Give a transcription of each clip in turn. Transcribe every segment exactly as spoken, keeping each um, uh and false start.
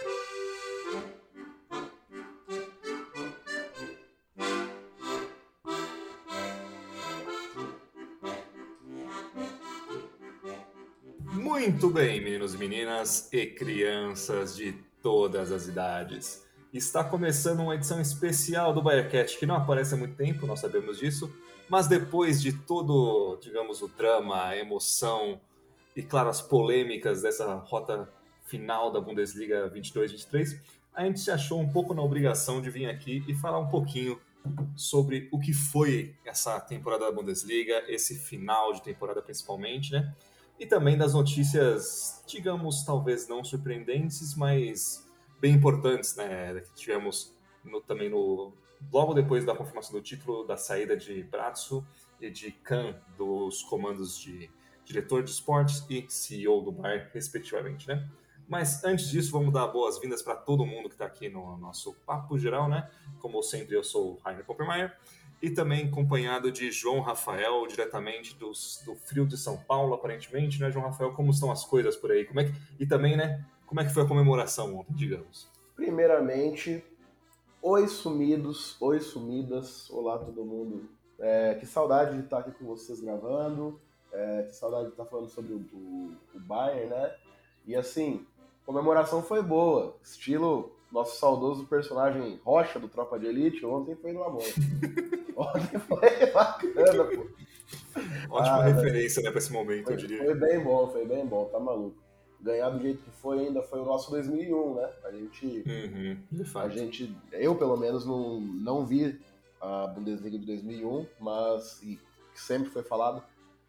Muito bem, meninos e meninas e crianças de todas as idades. Está começando uma edição especial do BaiaCast que não aparece há muito tempo, nós sabemos disso, mas depois de todo, digamos, o drama, a emoção e, claro, as polêmicas dessa rota final da Bundesliga vinte e dois vinte e três, a gente se achou um pouco na obrigação de vir aqui e falar um pouquinho sobre o que foi essa temporada da Bundesliga, esse final de temporada principalmente, né? E também das notícias, digamos, talvez não surpreendentes, mas bem importantes, né? Que tivemos no, também no, logo depois da confirmação do título, da saída de Brazzo e de Kahn dos comandos de diretor de esportes e C E O do Bayern, respectivamente, né? Mas antes disso, vamos dar boas-vindas para todo mundo que está aqui no nosso papo geral, né? Como sempre, eu sou o Rainer Poppermeier. E também acompanhado de João Rafael, diretamente dos, do frio de São Paulo, aparentemente, né, João Rafael? Como estão as coisas por aí? Como é que, e também, né, como é que foi a comemoração ontem, digamos? Primeiramente, oi sumidos, oi sumidas, olá todo mundo. É, que saudade de estar aqui com vocês gravando, é, que saudade de estar falando sobre o, o, o Bayern, né? E assim, comemoração foi boa, estilo nosso saudoso personagem Rocha do Tropa de Elite, ontem foi no amor. Ontem foi bacana, pô. Ótima ah, referência, né, pra esse momento, foi, eu diria. Foi bem bom, foi bem bom, tá maluco. Ganhar do jeito que foi ainda foi o nosso dois mil e um, né? A gente, uhum, de fato. a gente, eu pelo menos não, não vi a Bundesliga de dois mil e um, mas, e sempre foi falado,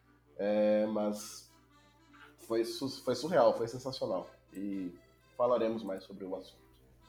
é, mas foi, foi surreal, foi sensacional. E falaremos mais sobre o assunto.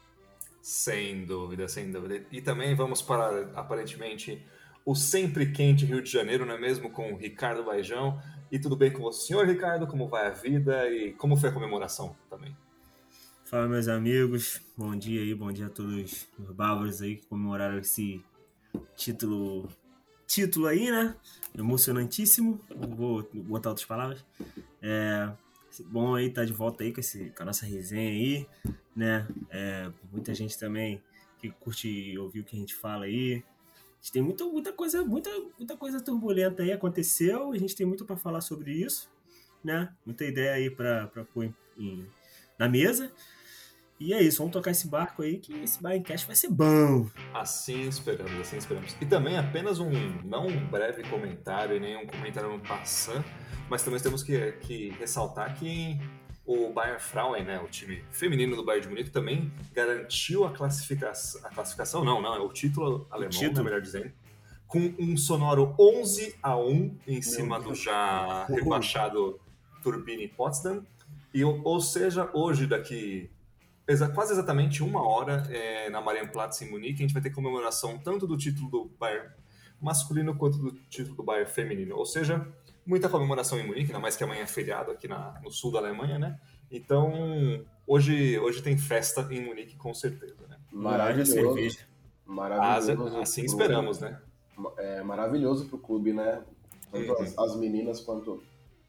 Sem dúvida, sem dúvida. E também vamos para, aparentemente, o sempre quente Rio de Janeiro, não é mesmo? Com o Ricardo Baijão. E tudo bem com o senhor, Ricardo? Como vai a vida e como foi a comemoração também? Fala, meus amigos. Bom dia aí, bom dia a todos os bárbaros aí que comemoraram esse título, título aí, né? Emocionantíssimo. Não vou botar outras palavras. É... Bom aí estar tá de volta aí com, esse, com a nossa resenha aí, né? É, muita gente também que curte ouvir o que a gente fala aí. A gente tem muita, muita, coisa, muita, muita coisa turbulenta aí aconteceu, a gente tem muito para falar sobre isso, né? Muita ideia aí para pôr em, em, na mesa. E é isso, vamos tocar esse barco aí, que esse BaiaCast vai ser bom. Assim esperamos, assim esperamos. E também apenas um, não um breve comentário e nem um comentário no passant, mas também temos que, que ressaltar que o Bayern Frauen, né, o time feminino do Bayern de Munique, também garantiu a classificação, a classificação não, não, é o título alemão, o título. Né, melhor dizendo, com um sonoro onze a um em cima do já rebaixado Turbine Potsdam, e, ou seja, hoje daqui exa- quase exatamente uma hora é, na Marienplatz em Munique, a gente vai ter comemoração tanto do título do Bayern masculino quanto do título do Bayern feminino, ou seja, muita comemoração em Munique, ainda mais que amanhã é feriado aqui na, no sul da Alemanha, né? Então, hoje, hoje tem festa em Munique, com certeza, né? Maravilhoso. Maravilhoso. Ah, assim esperamos, né? É maravilhoso pro clube, né? Tanto uhum. as, as meninas quanto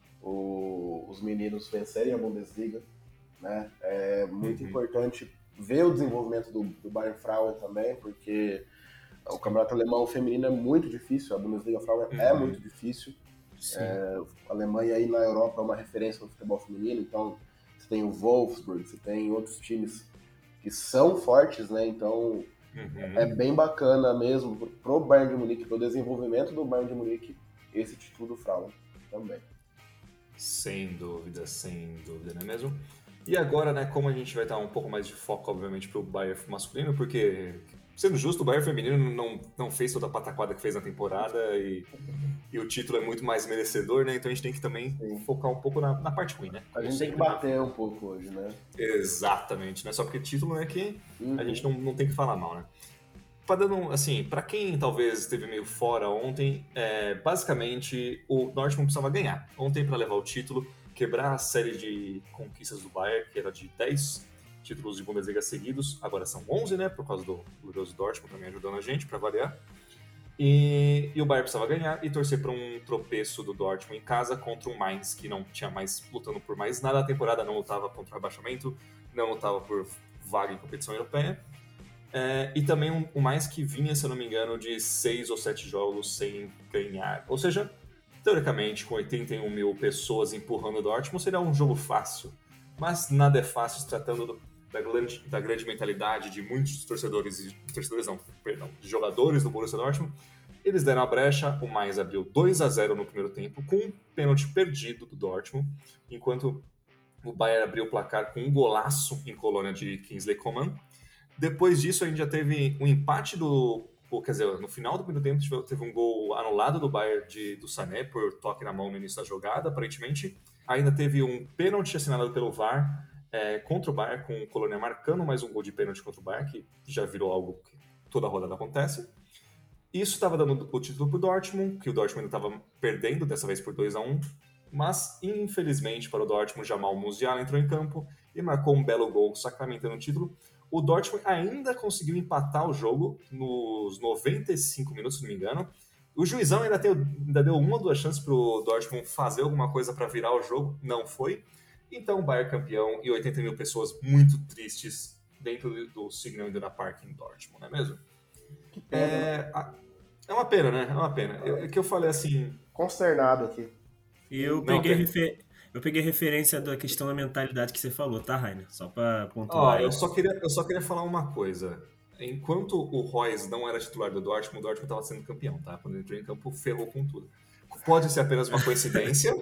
o, os meninos vencerem a Bundesliga, né? É muito uhum. importante ver o desenvolvimento do, do Bayern Frauen também, porque o campeonato alemão feminino é muito difícil, a Bundesliga Frauen uhum. é muito difícil. É, a Alemanha aí na Europa é uma referência no futebol feminino, então você tem o Wolfsburg, você tem outros times que são fortes, né? Então uhum. é bem bacana mesmo pro Bayern de Munique, pro desenvolvimento do Bayern de Munique, esse título do Frauen também. Sem dúvida, sem dúvida, não é mesmo? E agora, né, como a gente vai dar um pouco mais de foco, obviamente, pro Bayern masculino, porque, sendo justo, o Bayern feminino não, não fez toda a pataquada que fez na temporada e, e o título é muito mais merecedor, né? Então a gente tem que também Sim. focar um pouco na, na parte ruim, né? A gente tem que bater um pouco hoje, né? Exatamente, não é só porque título é que uhum. a gente não, não tem que falar mal, né? Pra dando, assim, para quem talvez esteve meio fora ontem, é, basicamente o Dortmund precisava ganhar ontem para levar o título, quebrar a série de conquistas do Bayern, que era de dez títulos de Bundesliga seguidos, agora são onze, né, por causa do glorioso Dortmund também ajudando a gente, para variar. E, e o Bayern precisava ganhar e torcer para um tropeço do Dortmund em casa contra o Mainz, que não tinha mais lutando por mais nada na temporada, não lutava contra o rebaixamento, não lutava por vaga em competição europeia. É, e também um, um mais que vinha, se eu não me engano, de seis ou sete jogos sem ganhar. Ou seja, teoricamente, com oitenta e um mil pessoas empurrando o Dortmund, seria um jogo fácil. Mas nada é fácil, se tratando do, da, grande, da grande mentalidade de muitos torcedores, torcedores não, perdão, de jogadores do Borussia Dortmund. Eles deram a brecha, o Mainz abriu dois a zero no primeiro tempo, com um pênalti perdido do Dortmund, enquanto o Bayern abriu o placar com um golaço em Colônia de Kingsley Coman. Depois disso, a gente já teve um empate do... Quer dizer, no final do primeiro tempo, teve um gol anulado do Bayern de, do Sané por toque na mão no início da jogada, aparentemente. Ainda teve um pênalti assinalado pelo V A R é, contra o Bayern, com o Colônia marcando mais um gol de pênalti contra o Bayern, que já virou algo que toda rodada acontece. Isso estava dando o título para o Dortmund, que o Dortmund estava perdendo, dessa vez por dois a um. Mas, infelizmente, para o Dortmund, Jamal Musiala entrou em campo e marcou um belo gol, sacramentando o título. O Dortmund ainda conseguiu empatar o jogo nos noventa e cinco minutos, se não me engano. O juizão ainda, tem, ainda deu uma ou duas chances para o Dortmund fazer alguma coisa para virar o jogo. Não foi. Então, o Bayern campeão e oitenta mil pessoas muito tristes dentro do Signal Iduna Park em Dortmund, não é mesmo? Que pena. É, é uma pena, né? É uma pena. É que eu falei assim... Consternado aqui. E eu Não, peguei, tem- refer... eu peguei referência da questão da mentalidade que você falou, tá, Rainer? Só pra Ó, pontuar. eu, só queria, eu só queria falar uma coisa. Enquanto o Royce não era titular do Dortmund, o Dortmund estava sendo campeão, tá? Quando ele entrou em campo, ferrou com tudo. Pode ser apenas uma coincidência,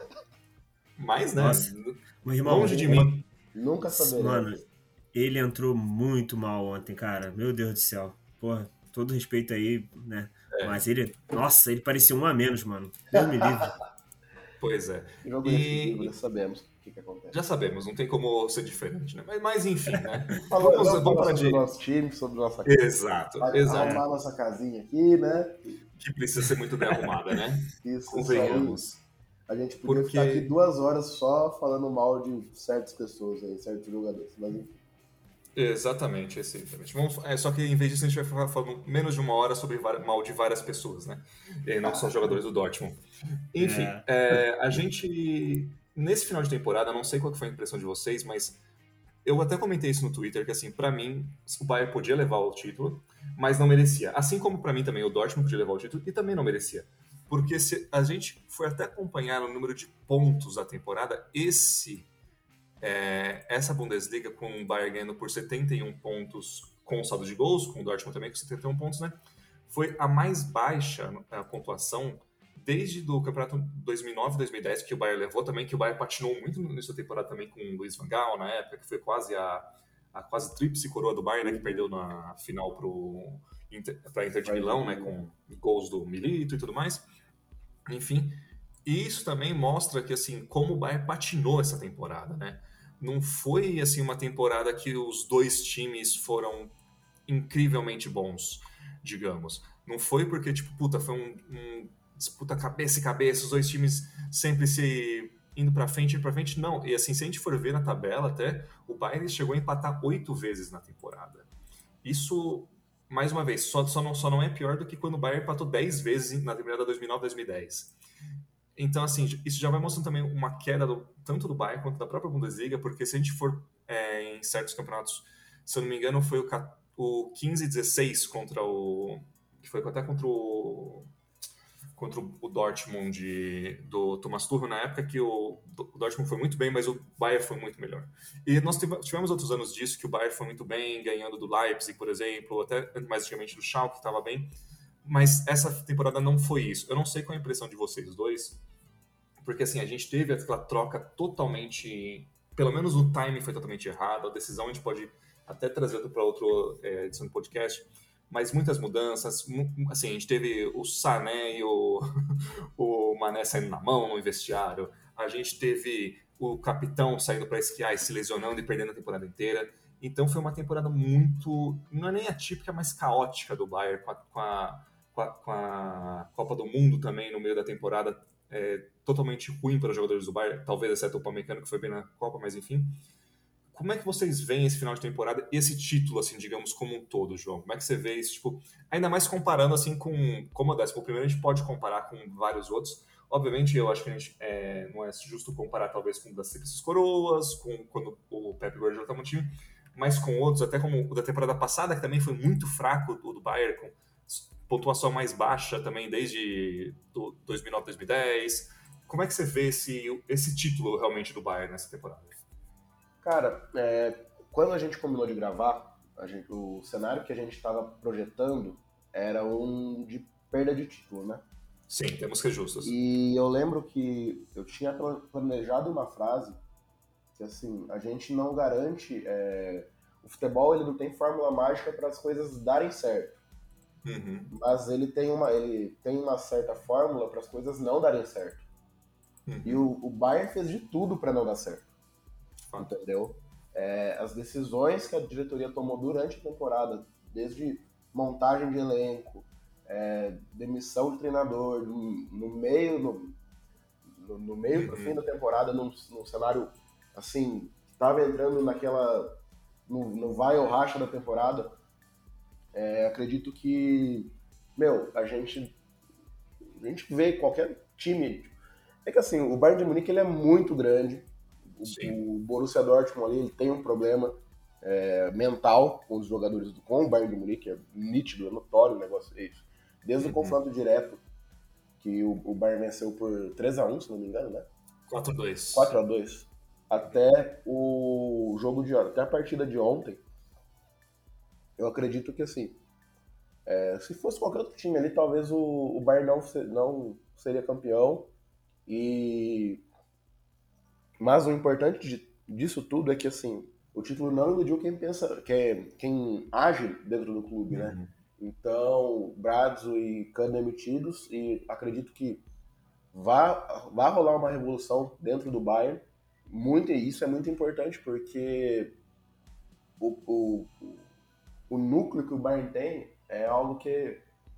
mas, né? Nossa. Meu irmão, longe de uma- mim. Nunca saberemos. Mano, ele entrou muito mal ontem, cara. Meu Deus do céu. Porra, todo respeito aí, né? É. Mas ele... Nossa, ele parecia um a menos, mano. Deus me livre. Pois é. Jogo E- decisivo, já sabemos o que, que acontece. Já sabemos, não tem como ser diferente, né? Mas, mas enfim, né? Falou, Vamos, vamos vamos falar para sobre de... o nosso time, sobre nossa Exato, Vai exato. arrumar nossa casinha aqui, né? Que precisa ser muito bem arrumada, né? Isso, isso aí. Convenhamos. A gente podia Porque- ficar aqui duas horas só falando mal de certas pessoas aí, certos jogadores. Mas enfim. Exatamente, exatamente. Vamos, é, só que em vez disso a gente vai falar falando menos de uma hora sobre var- mal de várias pessoas, né? E não só jogadores do Dortmund. Enfim, É. é, a gente, nesse final de temporada, não sei qual que foi a impressão de vocês, mas eu até comentei isso no Twitter, que assim, pra mim, o Bayern podia levar o título, mas não merecia. Assim como pra mim também o Dortmund podia levar o título e também não merecia. Porque se a gente for até acompanhar o número de pontos da temporada, esse... É, essa Bundesliga com o Bayern ganhando por setenta e um pontos com saldo de gols, com o Dortmund também com setenta e um pontos, né? Foi a mais baixa a pontuação desde do campeonato dois mil e nove, dois mil e dez, que o Bayern levou também, que o Bayern patinou muito nessa temporada também com o Luiz Van Gaal na época, que foi quase a, a quase tríplice coroa do Bayern, né? Que perdeu na final pro Inter, pra Inter de Milão, né? Com gols do Milito e tudo mais. Enfim, e isso também mostra que, assim, como o Bayern patinou essa temporada, né? Não foi, assim, uma temporada que os dois times foram incrivelmente bons, digamos. Não foi porque, tipo, puta, foi um, um disputa cabeça e cabeça, os dois times sempre se indo pra frente, indo pra frente. Não, e assim, se a gente for ver na tabela até, o Bayern chegou a empatar oito vezes na temporada. Isso, mais uma vez, só, só, não, só não é pior do que quando o Bayern empatou dez vezes na temporada dois mil e nove, dois mil e dez. Então, assim, isso já vai mostrando também uma queda do, tanto do Bayern quanto da própria Bundesliga, porque se a gente for é, em certos campeonatos, se eu não me engano, foi o, o quinze dezesseis contra o... que foi até contra o contra o Dortmund de, do Thomas Tuchel na época, que o, o Dortmund foi muito bem, mas o Bayern foi muito melhor. E nós tivemos outros anos disso, que o Bayern foi muito bem, ganhando do Leipzig, por exemplo, até mais antigamente do Schalke, que estava bem. Mas essa temporada não foi isso. Eu não sei qual é a impressão de vocês dois, porque assim, a gente teve aquela troca totalmente... Pelo menos o timing foi totalmente errado, a decisão a gente pode até trazer para outra é, edição do podcast, mas muitas mudanças, assim, a gente teve o Sané e o, o Mané saindo na mão no vestiário, a gente teve o capitão saindo para esquiar e se lesionando e perdendo a temporada inteira. Então foi uma temporada muito, não é nem atípica, mas caótica do Bayern, com a, com a, com a, com a Copa do Mundo também no meio da temporada, é, totalmente ruim para os jogadores do Bayern, talvez exceto o Upamecano, que foi bem na Copa, mas enfim. Como é que vocês veem esse final de temporada, esse título, assim, digamos, como um todo, João? Como é que você vê isso? Tipo, ainda mais comparando, assim, com... Como a décima primeira, a gente pode comparar com vários outros. Obviamente, eu acho que a gente, é, não é justo comparar, talvez, com o das Tríplices Coroas, com quando o Pep Guardiola estava no time, mas com outros, até como o da temporada passada, que também foi muito fraco, o do Bayern, com pontuação mais baixa também desde do dois mil e nove, dois mil e dez. Como é que você vê esse, esse título realmente do Bayern nessa temporada? Cara, é, quando a gente combinou de gravar, a gente, o cenário que a gente estava projetando era um de perda de título, né? Sim, temos que ser justos. E eu lembro que eu tinha planejado uma frase que, assim, a gente não garante... É, o futebol, ele não tem fórmula mágica para as coisas darem certo. Uhum. Mas ele tem uma, ele tem uma certa fórmula para as coisas não darem certo. Uhum. E o, o Bayern fez de tudo para não dar certo. Ah. Entendeu? É, as decisões que a diretoria tomou durante a temporada, desde montagem de elenco, é, demissão de treinador, no, no meio, no, no, no meio uhum. pro fim da temporada, num, num cenário assim, estava entrando naquela, no, no vai ou racha da temporada. É, acredito que, meu, a gente, a gente vê qualquer time. É que assim, o Bayern de Munique ele é muito grande. O, o Borussia Dortmund ali ele tem um problema é, mental com os jogadores do com o Bayern de Munique. É nítido, é notório o negócio. É isso. Desde uhum. o confronto direto, que o, o Bayern venceu por três a um, se não me engano, né? quatro a dois. quatro a dois. Até o jogo de até a partida de ontem. Eu acredito que, assim, é, se fosse qualquer outro time ali, talvez o, o Bayern não, ser, não seria campeão. E... Mas o importante de, disso tudo é que, assim, o título não iludiu quem pensa, quem, quem age dentro do clube, né? Uhum. Então, Brazzo e Kahn demitidos, e acredito que vai, vai rolar uma revolução dentro do Bayern. Muito, e isso é muito importante, porque o... o o núcleo que o Bayern tem é algo que,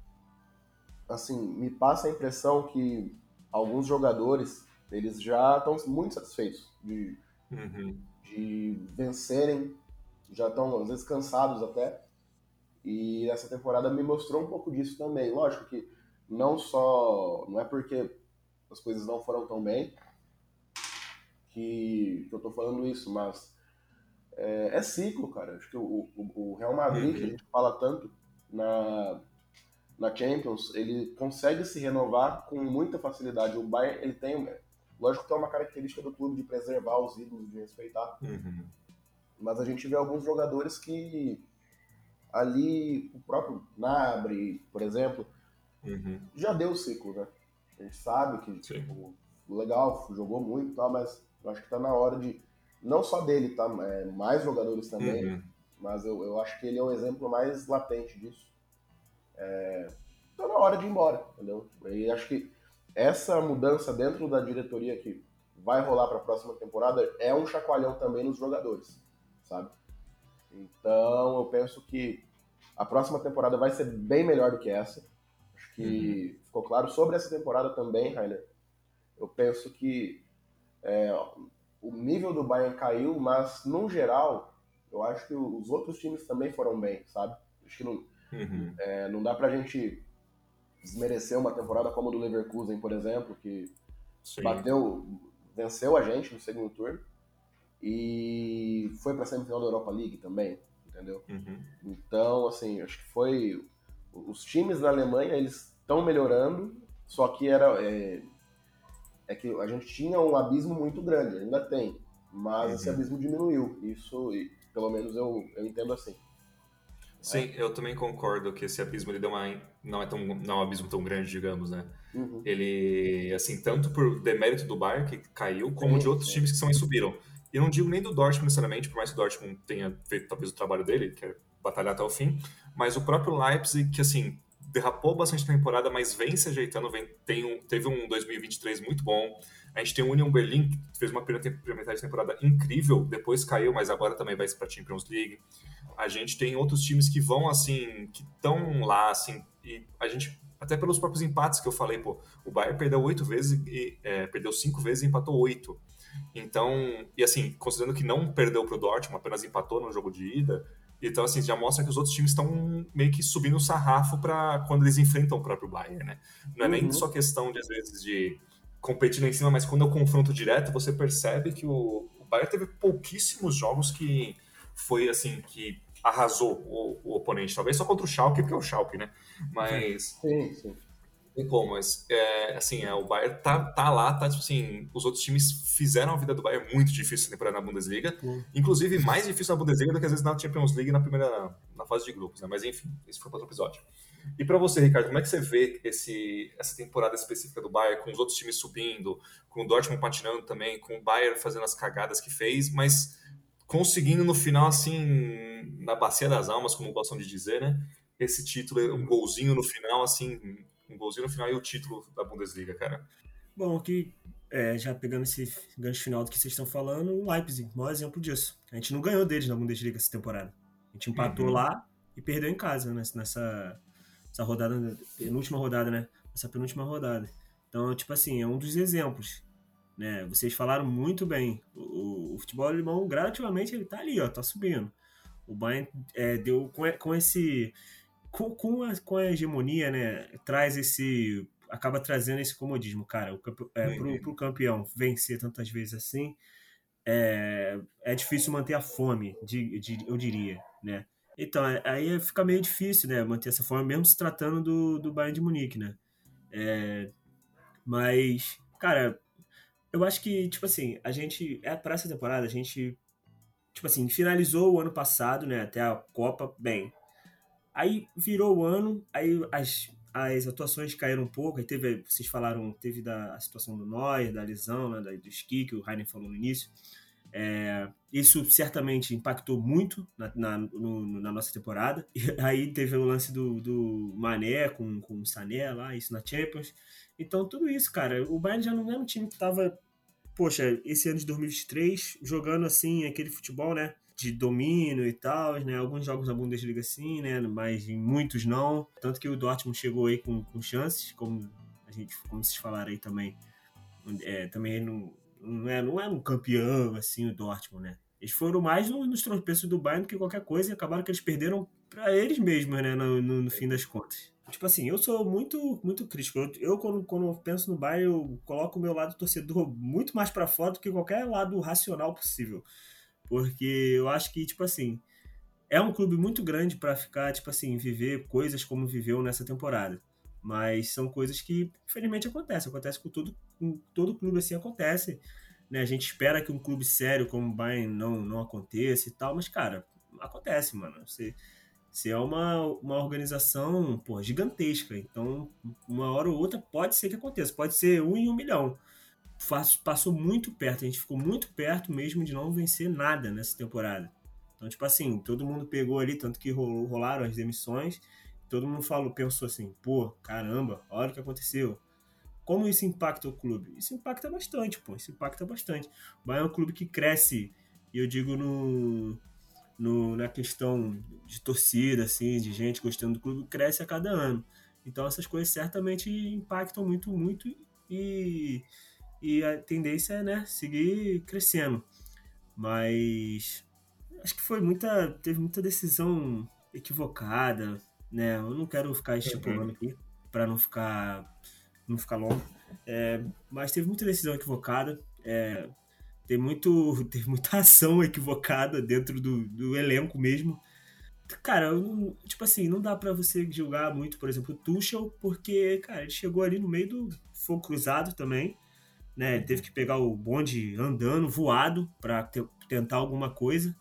assim, me passa a impressão que alguns jogadores, eles já estão muito satisfeitos de, uhum. de vencerem, já estão, às vezes, cansados até, e essa temporada me mostrou um pouco disso também. Lógico que não só, não é porque as coisas não foram tão bem que, que eu tô falando isso, mas É, é ciclo, cara. Acho que o, o, o Real Madrid, uhum. que a gente fala tanto na, na Champions, ele consegue se renovar com muita facilidade. O Bayern, ele tem... Lógico que é uma característica do clube de preservar os ídolos, de respeitar. Uhum. Mas a gente vê alguns jogadores que... Ali, o próprio Gnabry, por exemplo, uhum. já deu o ciclo, né? A gente sabe que, tipo, legal, jogou muito e tal, mas eu acho que tá na hora de... Não só dele, tá? É, mais jogadores também, uhum. mas eu, eu acho que ele é o exemplo mais latente disso. É, tá na hora de ir embora, entendeu? E acho que essa mudança dentro da diretoria que vai rolar para a próxima temporada é um chacoalhão também nos jogadores, sabe? Então eu penso que a próxima temporada vai ser bem melhor do que essa. Acho que uhum. ficou claro sobre essa temporada também, Rainer. Eu penso que é, o nível do Bayern caiu, mas, no geral, eu acho que os outros times também foram bem, sabe? Acho que não, uhum. é, não dá pra gente desmerecer uma temporada como a do Leverkusen, por exemplo, que Sim. bateu, venceu a gente no segundo turno e foi pra semifinal da Europa League também, entendeu? Uhum. Então, assim, acho que foi... Os times da Alemanha, eles estão melhorando, só que era... É, é que a gente tinha um abismo muito grande, ainda tem, mas uhum. esse abismo diminuiu. Isso, pelo menos eu, eu entendo assim. Sim, é? Eu também concordo que esse abismo ele deu uma, não é tão, não é um abismo tão grande, digamos, né? Uhum. Ele, assim, tanto por demérito do Bayern, que caiu, como sim, de outros sim. times que são e subiram. E eu não digo nem do Dortmund necessariamente, por mais que o Dortmund tenha feito talvez o trabalho dele, que é batalhar até o fim, mas o próprio Leipzig, que assim, derrapou bastante temporada, mas vem se ajeitando, vem, tem um, teve um dois mil e vinte e três muito bom. A gente tem o Union Berlin, que fez uma primeira metade de temporada incrível, depois caiu, mas agora também vai para a Champions League. A gente tem outros times que vão, assim, que estão lá, assim, e a gente, até pelos próprios empates que eu falei, pô, o Bayern perdeu oito vezes, e é, perdeu cinco vezes e empatou oito. Então, e assim, considerando que não perdeu para o Dortmund, apenas empatou no jogo de ida, então, assim, já mostra que os outros times estão meio que subindo o sarrafo para quando eles enfrentam o próprio Bayern, né? Não é uhum. nem só questão, de, às vezes, de competir lá em cima, mas quando é o confronto direto, você percebe que o, o Bayern teve pouquíssimos jogos que foi, assim, que arrasou o, o oponente. Talvez só contra o Schalke, porque é o Schalke, né? Mas... Sim, sim. Tem como, mas, é, assim, é, o Bayern tá, tá lá, tá, tipo assim, os outros times fizeram a vida do Bayern muito difícil essa temporada na Bundesliga, Hum. inclusive mais difícil na Bundesliga do que às vezes na Champions League na primeira, na fase de grupos, né? Mas enfim, esse foi para outro episódio. E para você, Ricardo, como é que você vê esse, essa temporada específica do Bayern, com os outros times subindo, com o Dortmund patinando também, com o Bayern fazendo as cagadas que fez, mas conseguindo no final, assim, na bacia das almas, como gostam de dizer, né? Esse título, um golzinho no final, assim, um golzinho no final e o título da Bundesliga, cara. Bom, que é, já pegando esse gancho final do que vocês estão falando, o Leipzig, maior exemplo disso. A gente não ganhou deles na Bundesliga essa temporada. A gente empatou Uhum. lá e perdeu em casa, né, nessa essa rodada, penúltima rodada, né? Essa penúltima rodada. Então, tipo assim, é um dos exemplos, né? Vocês falaram muito bem. O, o futebol alemão, gradativamente, ele tá ali, ó, tá subindo. O Bayern é, deu com, com esse... Com, com, a, com a hegemonia, né? Traz esse... Acaba trazendo esse comodismo, cara. O, é, Uhum. pro, pro campeão vencer tantas vezes assim, é, é difícil manter a fome, de, de, eu diria, né? Então, aí fica meio difícil, né? Manter essa fome, mesmo se tratando do, do Bayern de Munique, né? É, mas, cara, eu acho que, tipo assim, a gente... É, para essa temporada, a gente... Tipo assim, finalizou o ano passado, né? Até a Copa, bem. Aí virou o ano, aí as, as atuações caíram um pouco, aí teve, vocês falaram, teve da, a situação do Neuer, da lesão, né, da, do Ski, que o Heinen falou no início. É, isso certamente impactou muito na, na, no, na nossa temporada. E aí teve o lance do, do Mané com, com o Sané lá, isso na Champions. Então tudo isso, cara, o Bayern já não era um time que tava, poxa, esse ano de dois mil e vinte e três, jogando assim, aquele futebol, né, de domínio e tal, né? Alguns jogos na Bundesliga sim, né? Mas em muitos não. Tanto que o Dortmund chegou aí com, com chances, como a gente, como vocês falaram aí também. É, também não, não, é, não é um campeão assim o Dortmund, né? Eles foram mais no, nos tropeços do Bayern do que qualquer coisa e acabaram que eles perderam para eles mesmos, né? No, no, no fim das contas. Tipo assim, eu sou muito, muito crítico. Eu, eu quando, quando eu penso no Bayern, eu coloco o meu lado torcedor muito mais para fora do que qualquer lado racional possível. Porque eu acho que, tipo assim, é um clube muito grande para ficar, tipo assim, viver coisas como viveu nessa temporada. Mas são coisas que, infelizmente, acontecem. Acontece com todo, com todo clube assim, acontece. Né? A gente espera que um clube sério como o Bayern não, não aconteça e tal, mas, cara, acontece, mano. Você, você é uma, uma organização, pô, gigantesca. Então, uma hora ou outra pode ser que aconteça. Pode ser um em um milhão. Passou muito perto, a gente ficou muito perto mesmo de não vencer nada nessa temporada. Então, tipo assim, todo mundo pegou ali, tanto que rolou, rolaram as demissões, todo mundo falou, pensou assim, pô, caramba, olha o que aconteceu. Como isso impacta o clube? Isso impacta bastante, pô, isso impacta bastante. O Bayern é um clube que cresce, e eu digo no, no, na questão de torcida, assim, de gente gostando do clube, cresce a cada ano. Então essas coisas certamente impactam muito, muito, e... E a tendência é, né, seguir crescendo. Mas acho que foi muita, teve muita decisão equivocada, né? Eu não quero ficar estipulando aqui para não ficar, não ficar longo. É, mas teve muita decisão equivocada. É, tem muito, teve muita ação equivocada dentro do, do elenco mesmo. Cara, eu não, tipo assim, não dá pra você julgar muito, por exemplo, o Tuchel, porque, cara, ele chegou ali no meio do fogo cruzado também. Né, teve que pegar o bonde andando, voado, para te- tentar alguma coisa.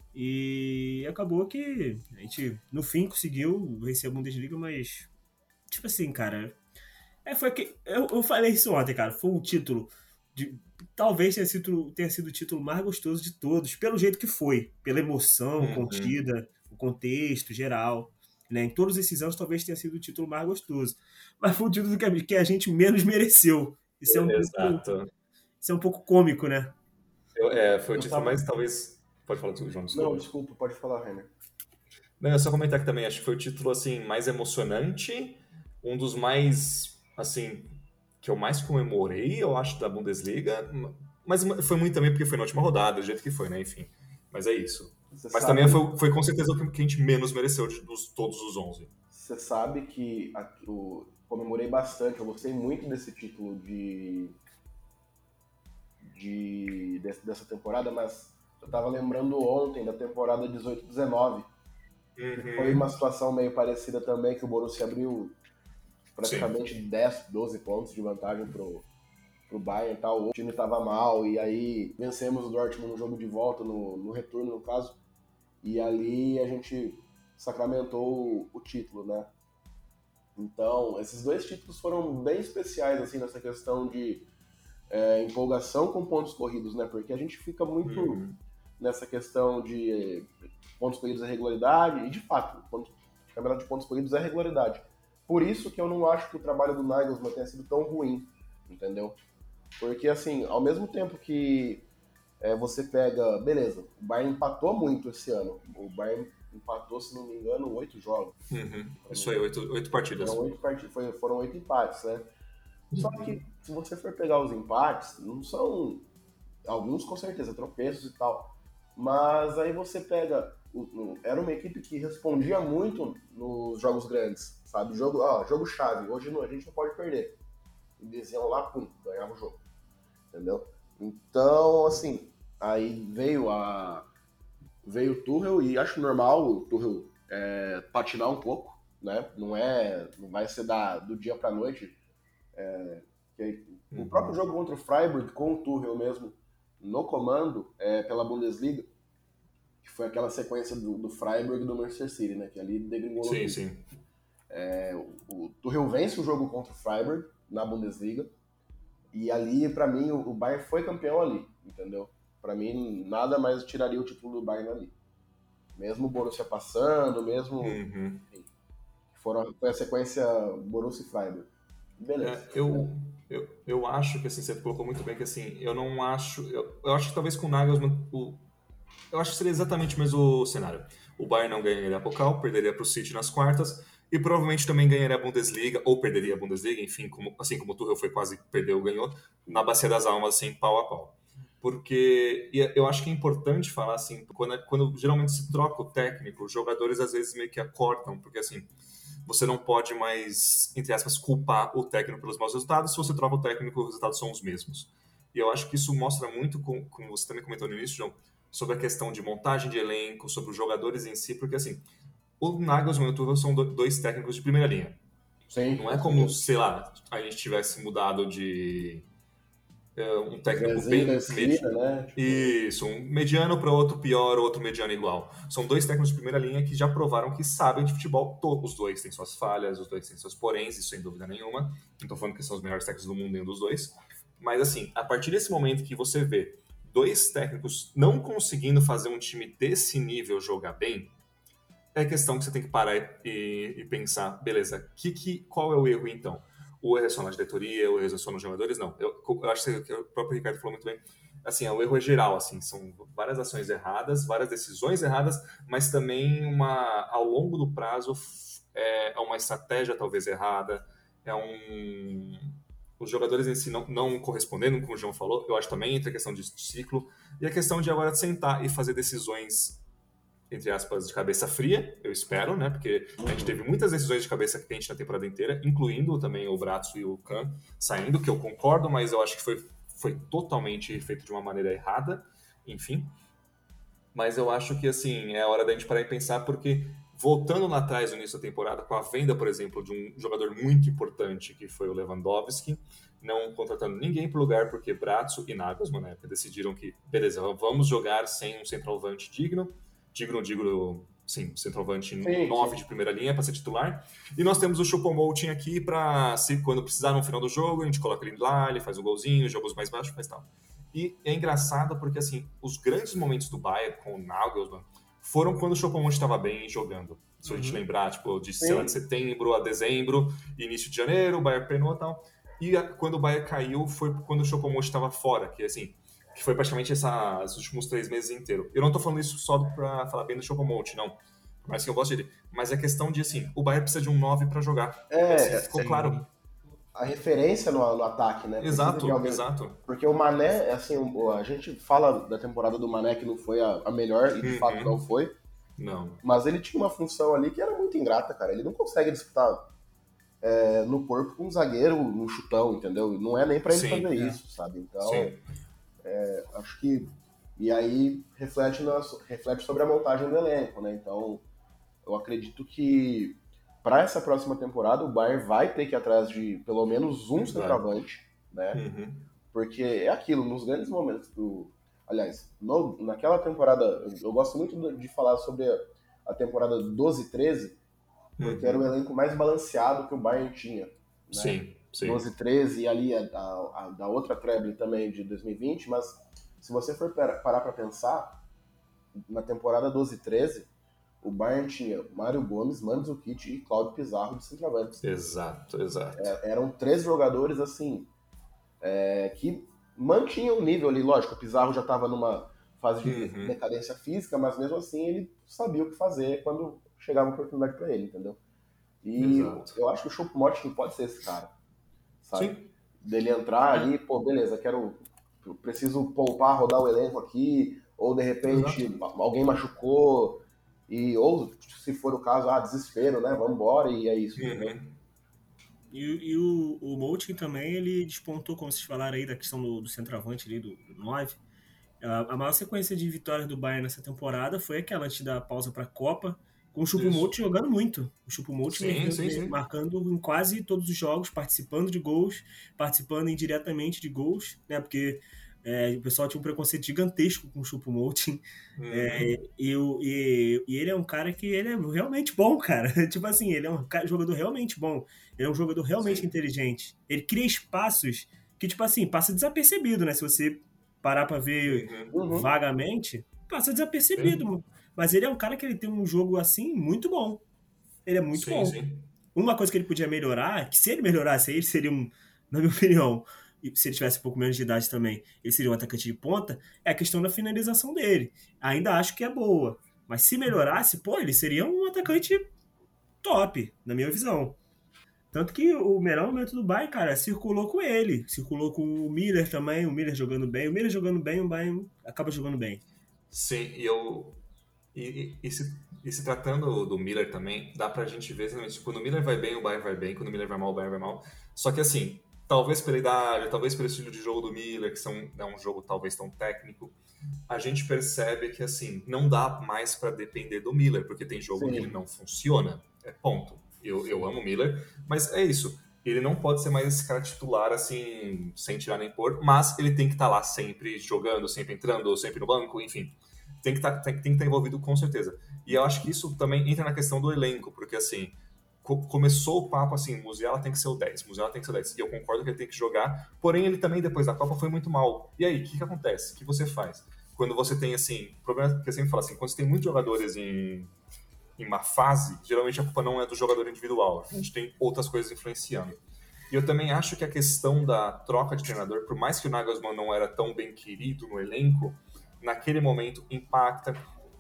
E acabou que a gente, no fim, conseguiu vencer a Bundesliga, mas, tipo assim, cara, é, foi que, eu, eu falei isso ontem, cara, foi um título, de, talvez tenha sido, tenha sido o título mais gostoso de todos, pelo jeito que foi, pela emoção Uhum. contida, o contexto geral. Né, em todos esses anos, talvez tenha sido o título mais gostoso. Mas foi o título que a, que a gente menos mereceu. Isso é um pouco, Exato. isso é um pouco cômico, né? Eu, é, foi o Eu título tava- mais, talvez... Pode falar tudo, João, desculpa. Não, desculpa, pode falar, Renner. Não, eu só comentar que também acho que foi o título assim mais emocionante, um dos mais assim que eu mais comemorei, eu acho, da Bundesliga, mas foi muito também porque foi na última rodada, do jeito que foi, né? Enfim. Mas é isso. Você Mas sabe, também foi, foi com certeza o que a gente menos mereceu de dos, todos os onze. Você sabe que a- eu comemorei bastante, eu gostei muito desse título de, de desse- dessa temporada, mas eu tava lembrando ontem da temporada dezoito dezenove, Uhum. que foi uma situação meio parecida também, que o Borussia abriu praticamente Sim. dez, doze pontos de vantagem pro, pro Bayern e tal. O time tava mal, e aí vencemos o Dortmund no jogo de volta, no, no retorno, no caso. E ali a gente sacramentou o, o título, né? Então, esses dois títulos foram bem especiais, assim, nessa questão de é, empolgação com pontos corridos, né? Porque a gente fica muito uhum. nessa questão de pontos corridos é regularidade, e de fato, o campeonato de pontos corridos é regularidade. Por isso que eu não acho que o trabalho do Nagelsmann tenha sido tão ruim, entendeu? Porque, assim, ao mesmo tempo que é, você pega... Beleza, o Bayern empatou muito esse ano. O Bayern empatou, se não me engano, oito jogos. Uhum. Isso aí, oito, oito partidas. Foram oito, part... Foi, foram oito empates, né? Uhum. Só que, se você for pegar os empates, não são... Alguns, com certeza, tropeços e tal. Mas aí você pega... Era uma equipe que respondia muito nos jogos grandes, sabe? Jogo, ó, jogo chave, hoje não, a gente não pode perder. Eles iam lá, pum, ganhava o jogo. Entendeu? Então, assim, aí veio a veio o Tuchel, e acho normal o Tuchel é, patinar um pouco, né? Não é, não vai ser da, do dia pra noite. É, que, uhum. O próprio jogo contra o Freiburg, com o Tuchel mesmo, no comando, é, pela Bundesliga, que foi aquela sequência do, do Freiburg e do Manchester City, né? Que ali degringolou. Sim, sim. É, o, o Tuchel vence o jogo contra o Freiburg na Bundesliga, e ali, pra mim, o, o Bayern foi campeão ali, entendeu? Pra mim, nada mais tiraria o título do Bayern ali. Mesmo o Borussia passando, mesmo... Uhum. Enfim, foram, foi a sequência Borussia e Freiburg. Beleza. É, eu, eu, eu acho que, assim, você colocou muito bem que, assim, eu não acho... Eu, eu acho que talvez com o Nagelsmann... O, eu acho que seria exatamente o mesmo cenário. O Bayern não ganharia a Pokal, perderia pro City nas quartas, e provavelmente também ganharia a Bundesliga, ou perderia a Bundesliga, enfim, como, assim como o Tuchel foi quase perdeu, ganhou, na Bacia das Almas, assim, pau a pau. Porque e eu acho que é importante falar assim, quando, quando geralmente se troca o técnico, os jogadores às vezes meio que acordam, porque assim, você não pode mais, entre aspas, culpar o técnico pelos maus resultados. Se você troca o técnico, os resultados são os mesmos. E eu acho que isso mostra muito, como, como você também comentou no início, João, sobre a questão de montagem de elenco, sobre os jogadores em si, porque assim, o Nagelsmann e o Tuchel são dois técnicos de primeira linha. Sim, não é como, sei lá, a gente tivesse mudado de um técnico bem mediano, né? Tipo... Isso, um mediano para outro pior, outro mediano igual. São dois técnicos de primeira linha que já provaram que sabem de futebol. Todos os dois têm suas falhas, os dois têm seus poréns, isso sem dúvida nenhuma. Não estou falando que são os melhores técnicos do mundo, nenhum dos dois. Mas assim, a partir desse momento que você vê dois técnicos não conseguindo fazer um time desse nível jogar bem, é questão que você tem que parar e, e pensar, beleza, que, que, qual é o erro então? O erro é só na diretoria, o erro é só nos jogadores? Não. Eu, eu acho que o próprio Ricardo falou muito bem. Assim, o erro é geral, assim, são várias ações erradas, várias decisões erradas, mas também uma, ao longo do prazo é, é uma estratégia talvez errada, é um... Os jogadores em si não, não correspondendo, como o João falou, eu acho também entre a questão de ciclo e a questão de agora sentar e fazer decisões, entre aspas, de cabeça fria, eu espero, né? Porque a gente teve muitas decisões de cabeça quente na temporada inteira, incluindo também o Brazzo e o Kahn saindo, que eu concordo, mas eu acho que foi, foi totalmente feito de uma maneira errada, enfim. Mas eu acho que, assim, é hora da gente parar e pensar, porque voltando lá atrás, no início da temporada, com a venda, por exemplo, de um jogador muito importante, que foi o Lewandowski, não contratando ninguém para o lugar, porque Brazzo e Nagelsmann, na época, decidiram que, beleza, vamos jogar sem um centroavante digno, digno, digo, sim, centroavante nove de primeira linha para ser titular. E nós temos o Choupo-Moting aqui para, se quando precisar no final do jogo, a gente coloca ele lá, ele faz um golzinho, jogos mais baixos, faz tal. E é engraçado porque, assim, os grandes momentos do Bayern com o Nagelsmann foram quando o Choupo-Moting estava bem jogando. Se uhum. a gente lembrar, tipo, de, sei lá, de setembro a dezembro, início de janeiro, o Bayern penou e tal. E a, quando o Bayern caiu foi quando o Choupo-Moting estava fora, que, assim... que foi praticamente essa, esses últimos três meses inteiros. Eu não tô falando isso só pra falar bem do Choupo-Moting, não. Por mais que eu goste dele. Mas é questão de, assim, o Bayern precisa de um nove pra jogar. É, assim, ficou sim. claro. A referência no, no ataque, né? Exato, exato. Porque o Mané, assim, a gente fala da temporada do Mané que não foi a, a melhor, e de uhum. fato não foi. Não. Mas ele tinha uma função ali que era muito ingrata, cara. Ele não consegue disputar é, no corpo com um zagueiro no chutão, entendeu? Não é nem pra ele Sim, fazer é. isso, sabe? Então... É, acho que E aí reflete, na, reflete sobre a montagem do elenco, né? Então, eu acredito que para essa próxima temporada o Bayern vai ter que ir atrás de pelo menos um centroavante, né? Uhum. Porque é aquilo, nos grandes momentos do... Aliás, no, naquela temporada, eu, eu gosto muito de falar sobre a, a temporada doze treze, porque uhum. era o elenco mais balanceado que o Bayern tinha. Né? Sim, sim. doze treze e ali a, a, a, da outra treble também de dois mil e vinte, mas se você for parar para pensar, na temporada doze treze, o Bayern tinha Mário Gomes, Mandzukic e Claudio Pizarro de centroavantes. Exato, exato. É, eram três jogadores assim é, que mantinham o nível ali. Lógico, o Pizarro já estava numa fase de uhum. decadência física, mas mesmo assim ele sabia o que fazer quando chegava a oportunidade para ele, entendeu? E exato. Eu acho que o Choupo-Moting pode ser esse cara, sabe? Sim. Dele entrar ali, pô, beleza, quero, preciso poupar, rodar o elenco aqui, ou de repente exato. Alguém machucou, e, ou se for o caso, ah, desespero, né? Vamos embora e é isso. Uhum. E, e o, o Moting também, ele despontou, como vocês falaram aí, da questão do, do centroavante ali, do, do nove. A, a maior sequência de vitórias do Bayern nessa temporada foi aquela antes da pausa para a Copa, com o Choupo-Moting jogando muito. O Choupo-Moting marcando em quase todos os jogos, participando de gols, participando indiretamente de gols, né? Porque é, o pessoal tinha um preconceito gigantesco com o Choupo-Moting. Uhum. É, e, e, e ele é um cara que ele é realmente bom, cara. Tipo assim, ele é um jogador realmente bom. Ele é um jogador realmente Sim. inteligente. Ele cria espaços que, tipo assim, passa desapercebido, né? Se você parar pra ver uhum. vagamente, passa desapercebido, Sim. Mas ele é um cara que ele tem um jogo, assim, muito bom. Ele é muito sim, bom. Sim. Uma coisa que ele podia melhorar, que se ele melhorasse, ele seria um, na minha opinião, e se ele tivesse um pouco menos de idade também, ele seria um atacante de ponta, é a questão da finalização dele. Ainda acho que é boa. Mas se melhorasse, pô, ele seria um atacante top, na minha visão. Tanto que o melhor momento do Bayern, cara, circulou com ele. Circulou com o Miller também, o Miller jogando bem. O Miller jogando bem, o Bayern acaba jogando bem. Sim, e eu... E, e, e, se, e se tratando do Miller também, dá pra gente ver, tipo, quando o Miller vai bem, o Bayern vai bem, quando o Miller vai mal, o Bayern vai mal. Só que assim, talvez pela idade, talvez pelo estilo de jogo do Miller, que são, é um jogo talvez tão técnico, a gente percebe que assim, não dá mais pra depender do Miller, porque tem jogo Sim. que ele não funciona, é ponto. Eu, eu amo o Miller, mas é isso. Ele não pode ser mais esse cara titular, assim, sem tirar nem pôr, mas ele tem que estar lá sempre jogando, sempre entrando, sempre no banco, enfim. Tem que, tá, tem, tem que estar envolvido com certeza. E eu acho que isso também entra na questão do elenco, porque assim, co- começou o papo assim, Musiala tem que ser o dez, Musiala tem que ser o dez, e eu concordo que ele tem que jogar, porém ele também depois da Copa foi muito mal. E aí, o que, que acontece? O que você faz? Quando você tem assim, o problema é que eu sempre falo assim, quando você tem muitos jogadores em, em uma fase, geralmente a culpa não é do jogador individual, a gente tem outras coisas influenciando. E eu também acho que a questão da troca de treinador, por mais que o Nagelsmann não era tão bem querido no elenco, naquele momento impacta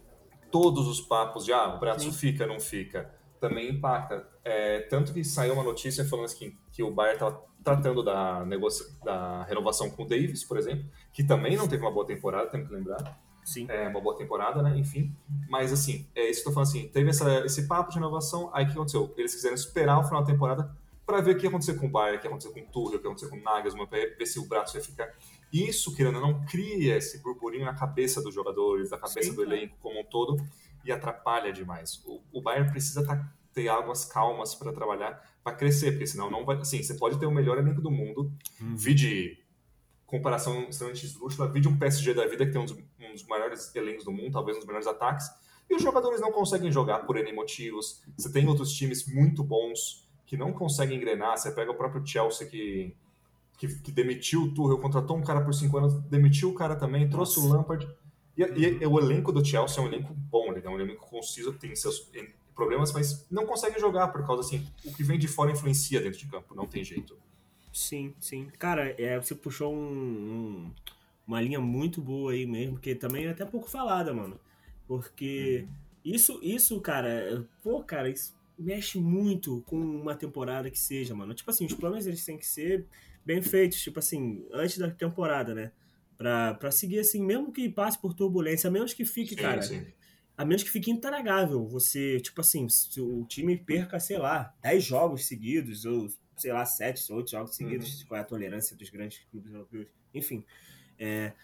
todos os papos de ah, o braço Sim. fica, não fica, também impacta. É, tanto que saiu uma notícia falando assim, que o Bayern estava tratando da, negocia- da renovação com o Davis, por exemplo, que também não teve uma boa temporada, temos que lembrar. Sim. É uma boa temporada, né? Enfim. Mas assim, é isso que eu tô falando assim, teve essa, esse papo de renovação, aí o que aconteceu? Eles quiseram esperar o final da temporada para ver o que ia acontecer com o Bayern, o que ia acontecer com o Tuchel, o que ia acontecer com o Nagelsmann, para ver se o braço ia ficar... Isso, querendo ou não, cria esse burburinho na cabeça dos jogadores, da cabeça Sim, do elenco é. como um todo, e atrapalha demais. O, o Bayern precisa tá, ter águas calmas para trabalhar, para crescer, porque senão não vai... Assim, você pode ter o melhor elenco do mundo, uhum. vide comparação extremamente esdrúxula, vide um P S G da vida, que tem um dos, um dos maiores elencos do mundo, talvez um dos melhores ataques, e os jogadores não conseguem jogar por N motivos. Você tem outros times muito bons que não conseguem engrenar, você pega o próprio Chelsea que... Que, que demitiu o Tuchel, contratou um cara por cinco anos, demitiu o cara também, trouxe Nossa. o Lampard. E, e, e o elenco do Chelsea é um elenco bom, ele é um elenco conciso, tem seus problemas, mas não consegue jogar por causa, assim, o que vem de fora influencia dentro de campo, não tem jeito. Sim, sim. Cara, é, você puxou um, um, uma linha muito boa aí mesmo, que também é até pouco falada, mano. Porque uhum. isso, isso, cara, pô, cara, isso mexe muito com uma temporada que seja, mano. Tipo assim, os planos eles têm que ser bem feitos, tipo assim, antes da temporada, né? Pra, pra seguir assim, mesmo que passe por turbulência, a menos que fique, sim, cara, sim. a menos que fique intragável. Você, tipo assim, se o time perca, sei lá, dez jogos seguidos, ou sei lá, sete, oito jogos seguidos, uhum. qual é a tolerância dos grandes clubes europeus, enfim. É,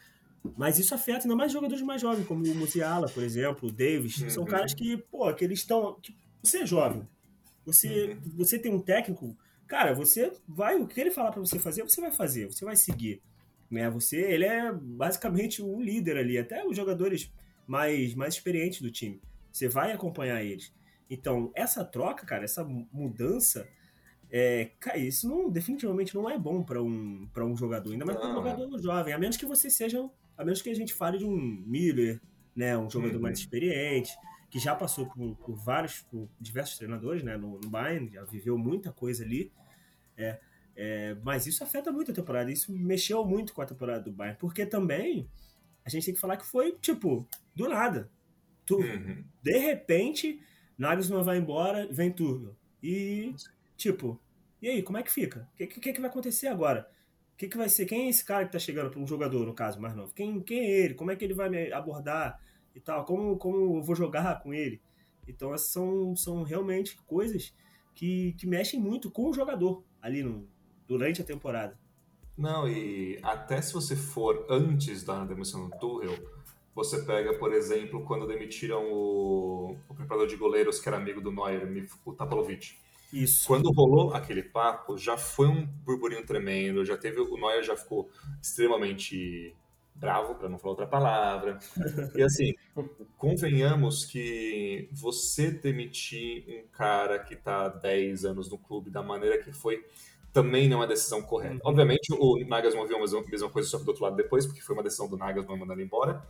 Mas isso afeta ainda mais jogadores mais jovens, como o Musiala, por exemplo, o Davis. Uhum. São caras que, pô, que eles estão... Você é jovem, você, Uhum. você tem um técnico, cara, você vai, o que ele falar pra você fazer, você vai fazer, você vai seguir. Né? Você, ele é basicamente um líder ali, até os jogadores mais, mais experientes do time. Você vai acompanhar eles. Então, essa troca, cara, essa mudança, é, cara, isso não, definitivamente não é bom para um, para um jogador, ainda mais para um Não, é. jogador jovem, a menos que você seja, a menos que a gente fale de um Miller, né, um jogador Uhum. mais experiente, que já passou por, por vários, por diversos treinadores, né, no, no Bayern, já viveu muita coisa ali, é, é, mas isso afeta muito a temporada, isso mexeu muito com a temporada do Bayern, porque também a gente tem que falar que foi, tipo, do nada. Tu, Uhum. De repente, Nagelsmann vai embora, vem Tuchel. E, tipo, e aí, como é que fica? O que, que, que vai acontecer agora? O que, que vai ser? Quem é esse cara que tá chegando para um jogador, no caso, mais novo? Quem, quem é ele? Como é que ele vai me abordar e tal? Como, como eu vou jogar com ele? Então, essas são, são realmente coisas que, que mexem muito com o jogador ali no, durante a temporada. Não, e até se você for antes da demissão do Tuchel, você pega, por exemplo, quando demitiram o, o preparador de goleiros, que era amigo do Neuer, o Tapalovic. Isso. Quando rolou aquele papo, já foi um burburinho tremendo, já teve, o Neuer já ficou extremamente bravo, para não falar outra palavra. E assim, convenhamos que você demitir um cara que está há dez anos no clube da maneira que foi, também não é a decisão correta. Uhum. Obviamente, o Nagelsmann viu a mesma, mesma coisa, só que do outro lado depois, porque foi uma decisão do Nagelsmann mandando ele embora.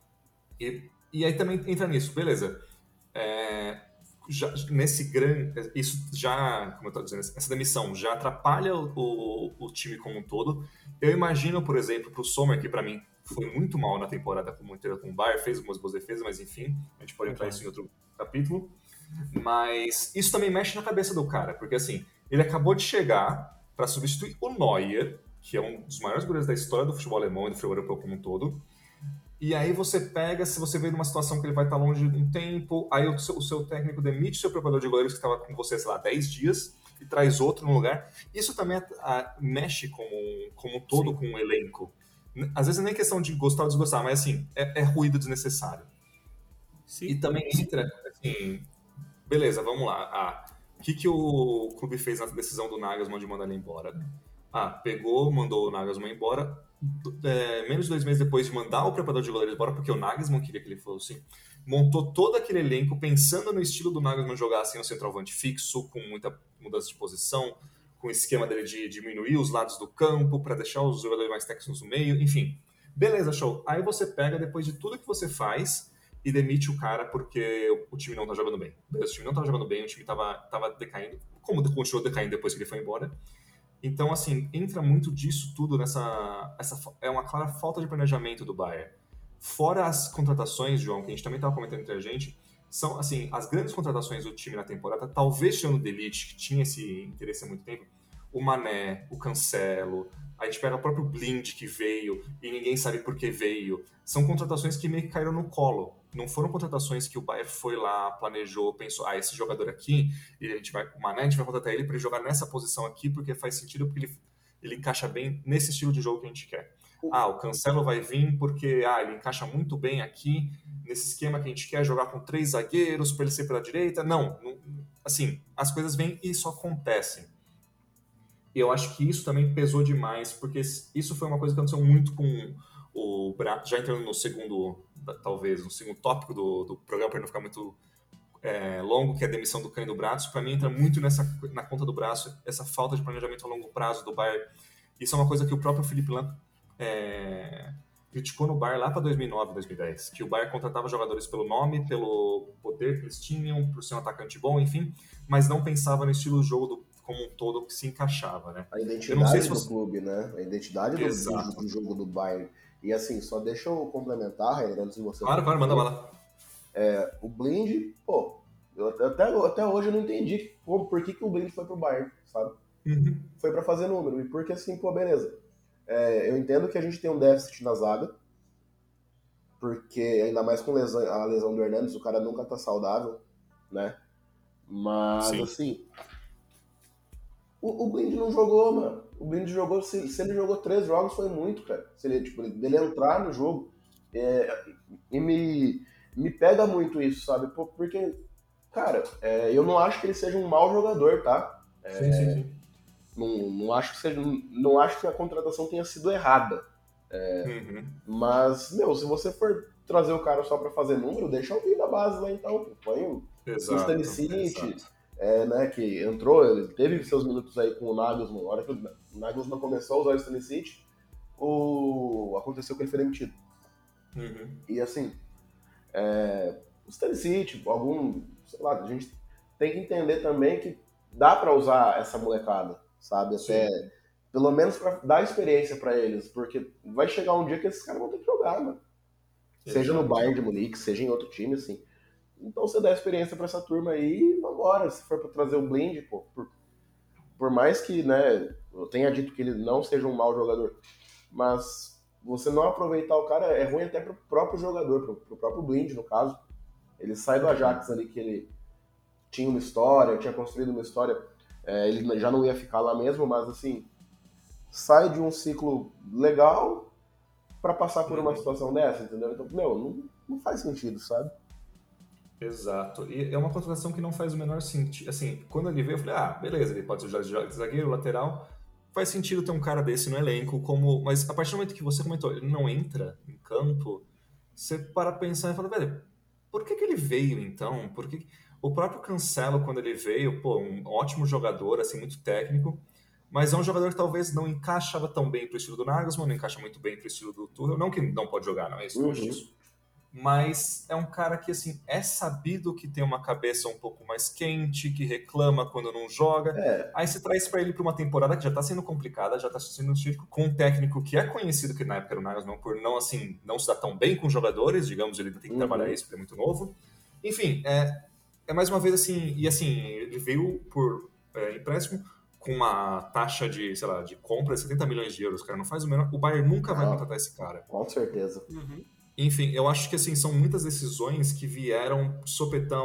E, e aí também entra nisso, beleza. É, já, nesse grande... Isso já, como eu estou dizendo, essa demissão já atrapalha o, o, o time como um todo. Eu imagino, por exemplo, para o Sommer, que para mim foi muito mal na temporada como inteira com o Bayern, fez algumas boas defesas, mas enfim, a gente pode entrar isso em outro capítulo. Mas isso também mexe na cabeça do cara, porque assim, ele acabou de chegar para substituir o Neuer, que é um dos maiores goleiros da história do futebol alemão e do futebol europeu como um todo. E aí você pega, se você vê numa situação que ele vai estar longe de um tempo, aí o seu, o seu técnico demite o seu preparador de goleiros que estava com você, sei lá, dez dias, e traz outro no lugar. Isso também a, a, mexe como, como um todo Sim. com o elenco. Às vezes nem é questão de gostar ou desgostar, mas assim, é, é ruído desnecessário. Sim. E também entra, assim, beleza, vamos lá. Ah, o que, que o clube fez na decisão do Nagelsmann de mandar ele embora? Ah, pegou, mandou o Nagelsmann embora, é, menos de dois meses depois de mandar o preparador de goleiros embora, porque o Nagelsmann queria que ele fosse, montou todo aquele elenco pensando no estilo do Nagelsmann jogar assim, um centroavante fixo, com muita mudança de posição, com o esquema dele de diminuir os lados do campo para deixar os jogadores mais técnicos no meio, enfim. Beleza, show. Aí você pega, depois de tudo que você faz, e demite o cara porque o time não tá jogando bem. Beleza, o time não tava jogando bem, o time tava, tava decaindo, como continuou decaindo depois que ele foi embora. Então, assim, entra muito disso tudo nessa... Essa, é uma clara falta de planejamento do Bayern. Fora as contratações, João, que a gente também estava comentando entre a gente, são, assim, as grandes contratações do time na temporada, talvez tirando o De Ligt, que tinha esse interesse há muito tempo, o Mané, o Cancelo, a gente pega o próprio Blind que veio e ninguém sabe por que veio. São contratações que meio que caíram no colo. Não foram contratações que o Bayern foi lá, planejou, pensou, ah, esse jogador aqui, e a gente vai, o Mané, a gente vai contratar ele para ele jogar nessa posição aqui, porque faz sentido, porque ele, ele encaixa bem nesse estilo de jogo que a gente quer. Ah, o Cancelo vai vir porque ah, ele encaixa muito bem aqui, nesse esquema que a gente quer, jogar com três zagueiros, para ele ser pela direita. Não, não, assim, as coisas vêm e isso acontecem. E eu acho que isso também pesou demais, porque isso foi uma coisa que aconteceu muito com o Bra... Já entrando no segundo, talvez, no segundo tópico do, do programa, para não ficar muito é, longo, que é a demissão do Cães do Braço. Para mim, entra muito nessa, na conta do braço, essa falta de planejamento a longo prazo do Bayern. Isso é uma coisa que o próprio Felipe Lahm é, criticou no Bayern lá para dois mil e nove, dois mil e dez, que o Bayern contratava jogadores pelo nome, pelo poder que eles tinham, por ser um atacante bom, enfim, mas não pensava no estilo de jogo do como um todo que se encaixava, né? A identidade do você... clube, né? A identidade do, do jogo do Bayern. E assim, só deixa eu complementar, Rainer, antes de você... Claro, claro, manda bala. É, o Blind, pô, eu até, até hoje eu não entendi como, por que, que o Blind foi pro Bayern, sabe? Uhum. Foi pra fazer número. E porque assim, pô, beleza. É, eu entendo que a gente tem um déficit na zaga, porque ainda mais com lesão, a lesão do Hernandes, o cara nunca tá saudável, né? Mas, Sim. assim... O, o Blind não jogou, mano. O Blind jogou, se, se ele jogou três jogos, foi muito, cara. Se ele, tipo, dele entrar no jogo, é, e me, me pega muito isso, sabe? Porque, cara, é, eu não acho que ele seja um mau jogador, tá? É, sim, sim, sim. Não, não, acho que seja, não acho que a contratação tenha sido errada. É, uhum. Mas, meu, se você for trazer o cara só pra fazer número, deixa eu vir da base lá então. Põe o Stanisic, é, né, que entrou, ele teve seus minutos aí com o Nagelsmann. Na hora que o Nagelsmann começou a usar o Stanisic, o... aconteceu que ele foi demitido. Uhum. E assim, é... o Stanisic, algum, sei lá, a gente tem que entender também que dá pra usar essa molecada, sabe? Até, sim, pelo menos pra dar experiência pra eles, porque vai chegar um dia que esses caras vão ter que jogar, mano. Seja no Bayern de Munique, seja em outro time, assim. Então você dá experiência pra essa turma aí e vambora. Se for pra trazer o Blind, pô, por, por mais que, né, eu tenha dito que ele não seja um mau jogador, mas você não aproveitar o cara é ruim até pro próprio jogador, pro, pro próprio Blind, no caso. Ele sai do Ajax ali, que ele tinha uma história, tinha construído uma história, é, ele já não ia ficar lá mesmo, mas assim, sai de um ciclo legal pra passar por uma situação dessa, entendeu? Então, meu, não, não faz sentido, sabe? Exato. E é uma contratação que não faz o menor sentido. Assim, quando ele veio, eu falei, ah, beleza, ele pode ser zagueiro, lateral. Faz sentido ter um cara desse no elenco, como... Mas a partir do momento que você comentou, ele não entra em campo, você para pensar e fala, velho, por que que ele veio, então? Por que... O próprio Cancelo, quando ele veio, pô, um ótimo jogador, assim, muito técnico, mas é um jogador que talvez não encaixava tão bem pro estilo do Nagelsmann, não encaixa muito bem pro estilo do Tuchel. Não que não pode jogar, não é isso, longe disso. Mas é um cara que, assim, é sabido que tem uma cabeça um pouco mais quente, que reclama quando não joga. É. Aí você traz para ele para uma temporada que já tá sendo complicada, já tá sendo crítico, com um técnico que é conhecido, que na época era o Nagelsmann, por não, assim, não se dar tão bem com jogadores, digamos, ele tem que uhum. trabalhar isso, porque é muito novo. Enfim, é, é mais uma vez assim, e assim, ele veio por é, empréstimo com uma taxa de, sei lá, de compra de setenta milhões de euros, cara, não faz o menor... O Bayern nunca vai ah, contratar esse cara. Com certeza. Uhum. Enfim, eu acho que assim, são muitas decisões que vieram sopetão,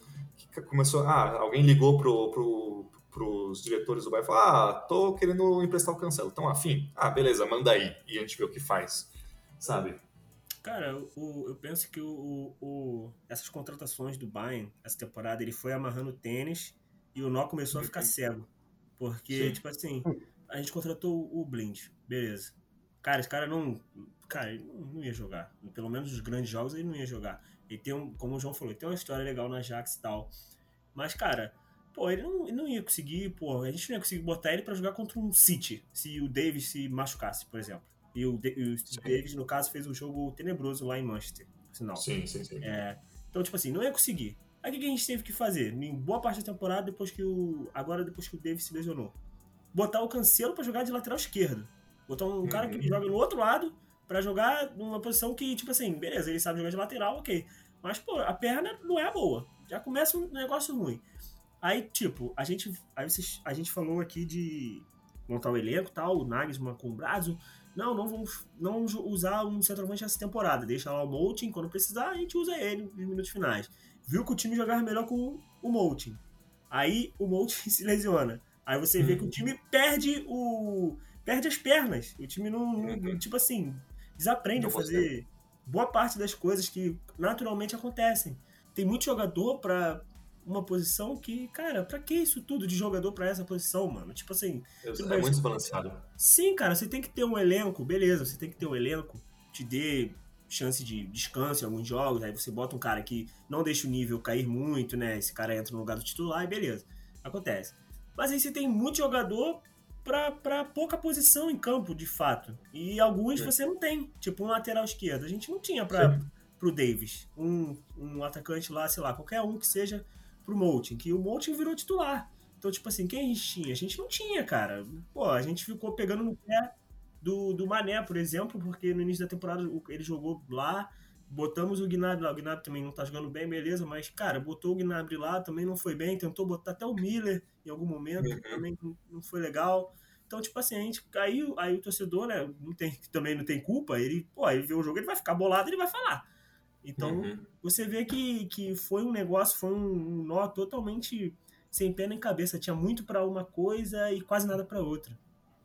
que começou, ah, alguém ligou pro, pro, pros diretores do Bayern e falou, ah, tô querendo emprestar o Cancelo, então afim, ah, beleza, manda aí, e a gente vê o que faz, sabe? Cara, o, eu penso que o, o, essas contratações do Bayern, essa temporada, ele foi amarrando o tênis e o nó começou a ficar cego, porque, Sim. tipo assim, a gente contratou o Blind, beleza, cara, esse cara não... Cara, ele não ia jogar. Pelo menos os grandes jogos ele não ia jogar. Ele tem, um, como o João falou, ele tem uma história legal na Ajax e tal. Mas, cara, pô, ele não, ele não ia conseguir, pô, a gente não ia conseguir botar ele pra jogar contra um City, se o Davis se machucasse, por exemplo. E o, e o Davis, no caso, fez um jogo tenebroso lá em Manchester, por sinal. Sim, sim, sim. É, então, tipo assim, não ia conseguir. Aí o que a gente teve que fazer? Em boa parte da temporada, depois que o. Agora, depois que o Davis se lesionou. Botar o Cancelo pra jogar de lateral esquerdo. Botar um uhum. cara que joga no outro lado pra jogar numa posição que, tipo assim, beleza, ele sabe jogar de lateral, ok. Mas, pô, a perna não é boa. Já começa um negócio ruim. Aí, tipo, a gente, aí vocês, a gente falou aqui de montar o elenco e tal, o Nagelsmann com o Brazo. Não, não vamos, não vamos usar um centroavante essa temporada. Deixa lá o Moutinho, quando precisar, a gente usa ele nos minutos finais. Viu que o time jogava melhor com o Moutinho. Aí o Moutinho se lesiona. Aí você vê que o time perde o... Perde as pernas. O time não, não tipo assim... desaprende a fazer boa parte das coisas que naturalmente acontecem. Tem muito jogador pra uma posição que, cara, pra que isso tudo de jogador pra essa posição, mano? Tipo assim... É muito bem, desbalanceado. Sim, cara, você tem que ter um elenco, beleza, você tem que ter um elenco, te dê chance de descanso em alguns jogos, aí você bota um cara que não deixa o nível cair muito, né? Esse cara entra no lugar do titular e beleza. Acontece. Mas aí você tem muito jogador... Pra, pra pouca posição em campo, de fato. E alguns você não tem. Tipo, um lateral esquerdo. A gente não tinha pra, pro Davis. Um, um atacante lá, sei lá, qualquer um que seja pro Moutinho. Que o Moutinho virou titular. Então, tipo assim, quem a gente tinha? A gente não tinha, cara. Pô, a gente ficou pegando no pé do, do Mané, por exemplo, porque no início da temporada ele jogou lá. Botamos o Gnabry lá. O Gnabry também não tá jogando bem, beleza. Mas, cara, botou o Gnabry lá, também não foi bem. Tentou botar até o Miller em algum momento, uhum. também não foi legal. Então, tipo assim, a gente caiu, aí o torcedor, né, não tem, também não tem culpa, ele, pô, ele vê o jogo, ele vai ficar bolado, ele vai falar. Então, uhum. você vê que, que foi um negócio, foi um nó totalmente sem pé nem cabeça. Tinha muito pra uma coisa e quase nada pra outra.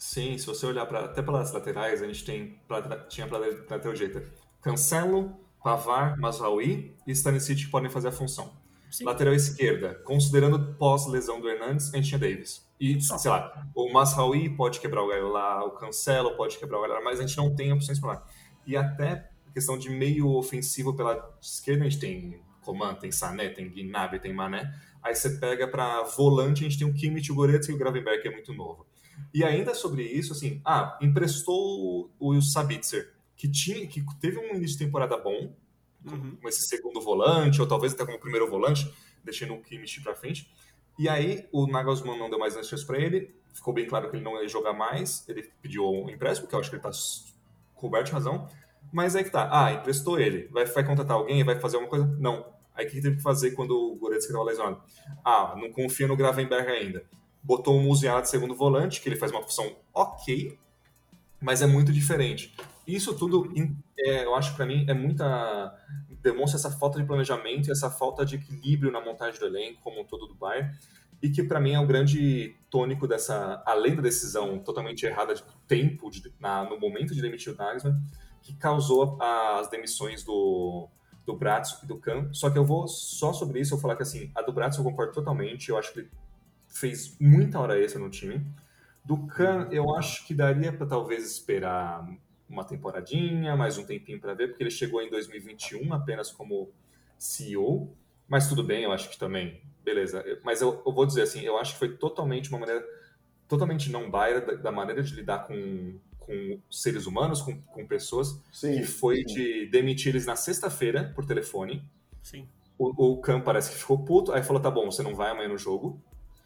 Sim, se você olhar pra, até pelas laterais, a gente tem, pra, tinha para lateral direita Cancelo, Pavard, Mazraoui e Stanisic que podem fazer a função. Sim. Lateral esquerda, considerando pós-lesão do Hernandes, a gente tinha Davis. E, Só. sei lá, o Mazraoui pode quebrar o galho lá, o Cancelo pode quebrar o galho lá, mas a gente não tem opções para lá. E até questão de meio ofensivo pela esquerda, a gente tem Coman, tem Sané, tem Gnabry, tem Mané. Aí você pega para volante, a gente tem o Kimmich, o Goretzka e o Gravenberch, que é muito novo. E ainda sobre isso, assim, ah, emprestou o Sabitzer, que, tinha, que teve um início de temporada bom, Uhum. com esse segundo volante, ou talvez até como primeiro volante, deixando o Kimmich pra frente. E aí o Nagelsmann não deu mais chances pra ele, ficou bem claro que ele não ia jogar mais, ele pediu um empréstimo, que eu acho que ele tá coberto de razão, mas aí que tá, ah, emprestou ele, vai, vai contratar alguém, vai fazer alguma coisa? Não. Aí o que teve que fazer quando o Goretzka estava lesionado? Ah, não confia no Gravenberch ainda. Botou o Musiala de segundo volante, que ele faz uma função ok, mas é muito diferente. Isso tudo, é, eu acho que para mim, é muita... demonstra essa falta de planejamento e essa falta de equilíbrio na montagem do elenco, como um todo do Bayern, e que para mim é o grande tônico dessa, além da decisão totalmente errada de tempo, de, na, no momento de demitir o Nagelsmann, que causou as demissões do, do Brazzo e do Kahn. Só que eu vou, só sobre isso, eu vou falar que assim, a do Brazzo eu concordo totalmente, eu acho que ele fez muita hora extra no time. Do Kahn, eu acho que daria para talvez esperar uma temporadinha, mais um tempinho para ver, porque ele chegou em dois mil e vinte e um apenas como C E O, mas tudo bem, eu acho que também, beleza. Mas eu, eu vou dizer assim, eu acho que foi totalmente uma maneira, totalmente não Bayern da, da maneira de lidar com, com seres humanos, com, com pessoas, Sim, que foi sim. de demitir eles na sexta-feira por telefone. Sim. O, o Kahn parece que ficou puto, aí falou, tá bom, você não vai amanhã no jogo.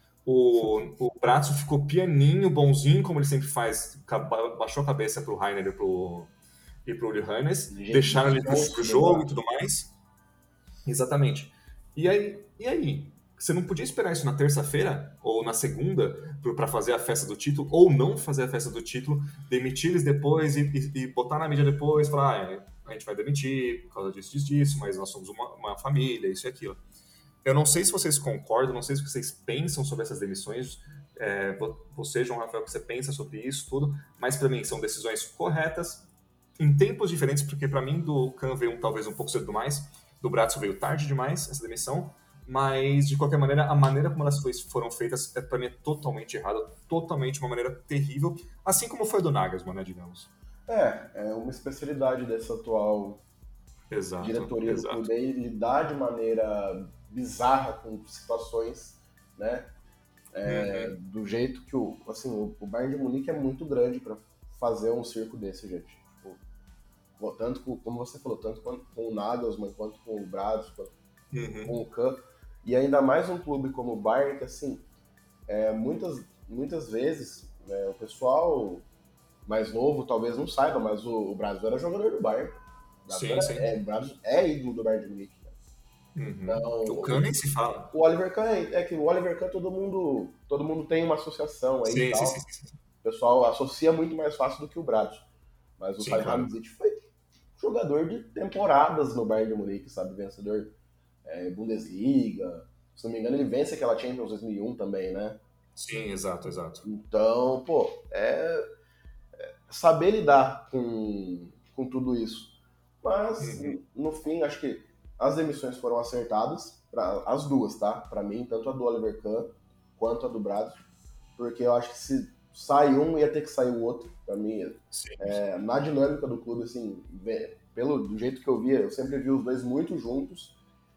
O, o Brazzo ficou pianinho, bonzinho, como ele sempre faz, baixou a cabeça pro Rainer e pro, e pro Uli Hoeneß, deixaram ele pro, pro jogo e tudo mais. Exatamente. E aí, e aí? Você não podia esperar isso na terça-feira ou na segunda para fazer a festa do título, ou não fazer a festa do título, demitir eles depois e, e, e botar na mídia depois, falar, ah, a gente vai demitir por causa disso, disso, disso, mas nós somos uma, uma família, isso e aquilo. Eu não sei se vocês concordam, não sei se vocês pensam sobre essas demissões, é, você, João Rafael, que você pensa sobre isso tudo, mas para mim são decisões corretas, em tempos diferentes, porque para mim do Kahn veio um, talvez um pouco cedo demais, do Brazzo veio tarde demais, essa demissão, mas de qualquer maneira, a maneira como elas foram feitas, é, para mim, é totalmente errada, totalmente uma maneira terrível, assim como foi do Nagelsmann, né, digamos. É, é uma especialidade dessa atual exato, diretoria exato. do clube, aí lidar de maneira bizarra com situações, né? É, uhum. Do jeito que o, assim, o, o Bayern de Munique é muito grande para fazer um circo desse, gente. Tipo, tanto com, como você falou, tanto com, com o Nagelsmann, quanto com o Brazzo, quanto uhum. com o Kahn. E ainda mais um clube como o Bayern, que assim, é, muitas, muitas vezes, né, o pessoal mais novo talvez não saiba, mas o, o Brazzo era jogador do Bayern. Sim, era, sim. É, o Brazzo é ídolo do Bayern de Munique. Uhum. Então, o Kahn nem se fala. O Oliver Kahn, é que o Oliver Kahn todo mundo, todo mundo tem uma associação aí sim, e tal. Sim, sim, sim. O pessoal associa muito mais fácil do que o Brazzo. Mas o Salihamidzic claro. Foi jogador de temporadas no Bayern de Munique, sabe? Vencedor é, Bundesliga. Se não me engano, ele vence aquela Champions dois mil e um também, né? Sim, exato, exato. Então, pô, é, é saber lidar com, com tudo isso. Mas, uhum. no fim, acho que as demissões foram acertadas, pra, as duas, tá? Pra mim, tanto a do Oliver Kahn quanto a do Brazzo, porque eu acho que se sai um, ia ter que sair o outro, pra mim. Sim, é, sim. Na dinâmica do clube, assim, pelo do jeito que eu via, eu sempre vi os dois muito juntos,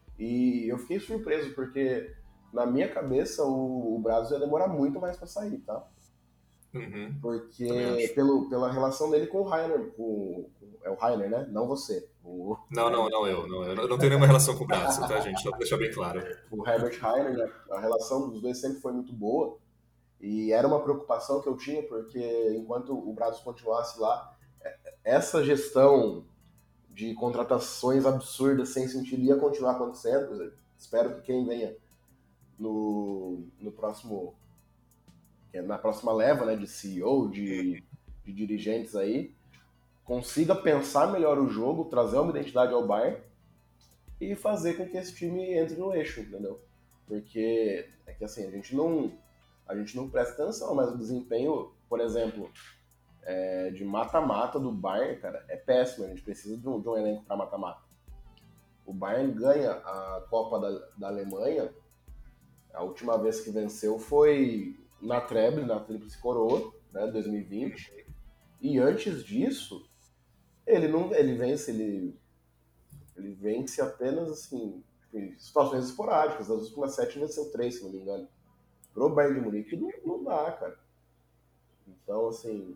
e eu fiquei surpreso, porque na minha cabeça o, o Brazzo ia demorar muito mais pra sair, tá? Uhum. Porque pelo, pela relação dele com o Rainer, com, com, é o Rainer, né? Não você. O... Não, não, não eu. Não, eu não tenho nenhuma relação com o Brazzo, tá, gente? Só pra deixar bem claro. O Herbert Rainer, né? A relação dos dois sempre foi muito boa. E era uma preocupação que eu tinha, porque enquanto o Brazzo continuasse lá, essa gestão de contratações absurdas, sem sentido, ia continuar acontecendo. Espero que quem venha no, no próximo... na próxima leva, né, de C E O, de, de dirigentes aí, consiga pensar melhor o jogo, trazer uma identidade ao Bayern e fazer com que esse time entre no eixo, entendeu? Porque é que assim, a gente não... a gente não presta atenção, mas o desempenho, por exemplo, é, de mata-mata do Bayern, cara, é péssimo. A gente precisa de um, de um elenco para mata-mata. O Bayern ganha a Copa da, da Alemanha, a última vez que venceu foi na Treble, na Tríplice Coroa, né, dois mil e vinte. E antes disso, ele não ele vence, ele, ele vence apenas assim, em situações esporádicas. Das últimas sete venceu três, se não me engano. Pro Bayern de Munique não, não dá, cara. Então, assim,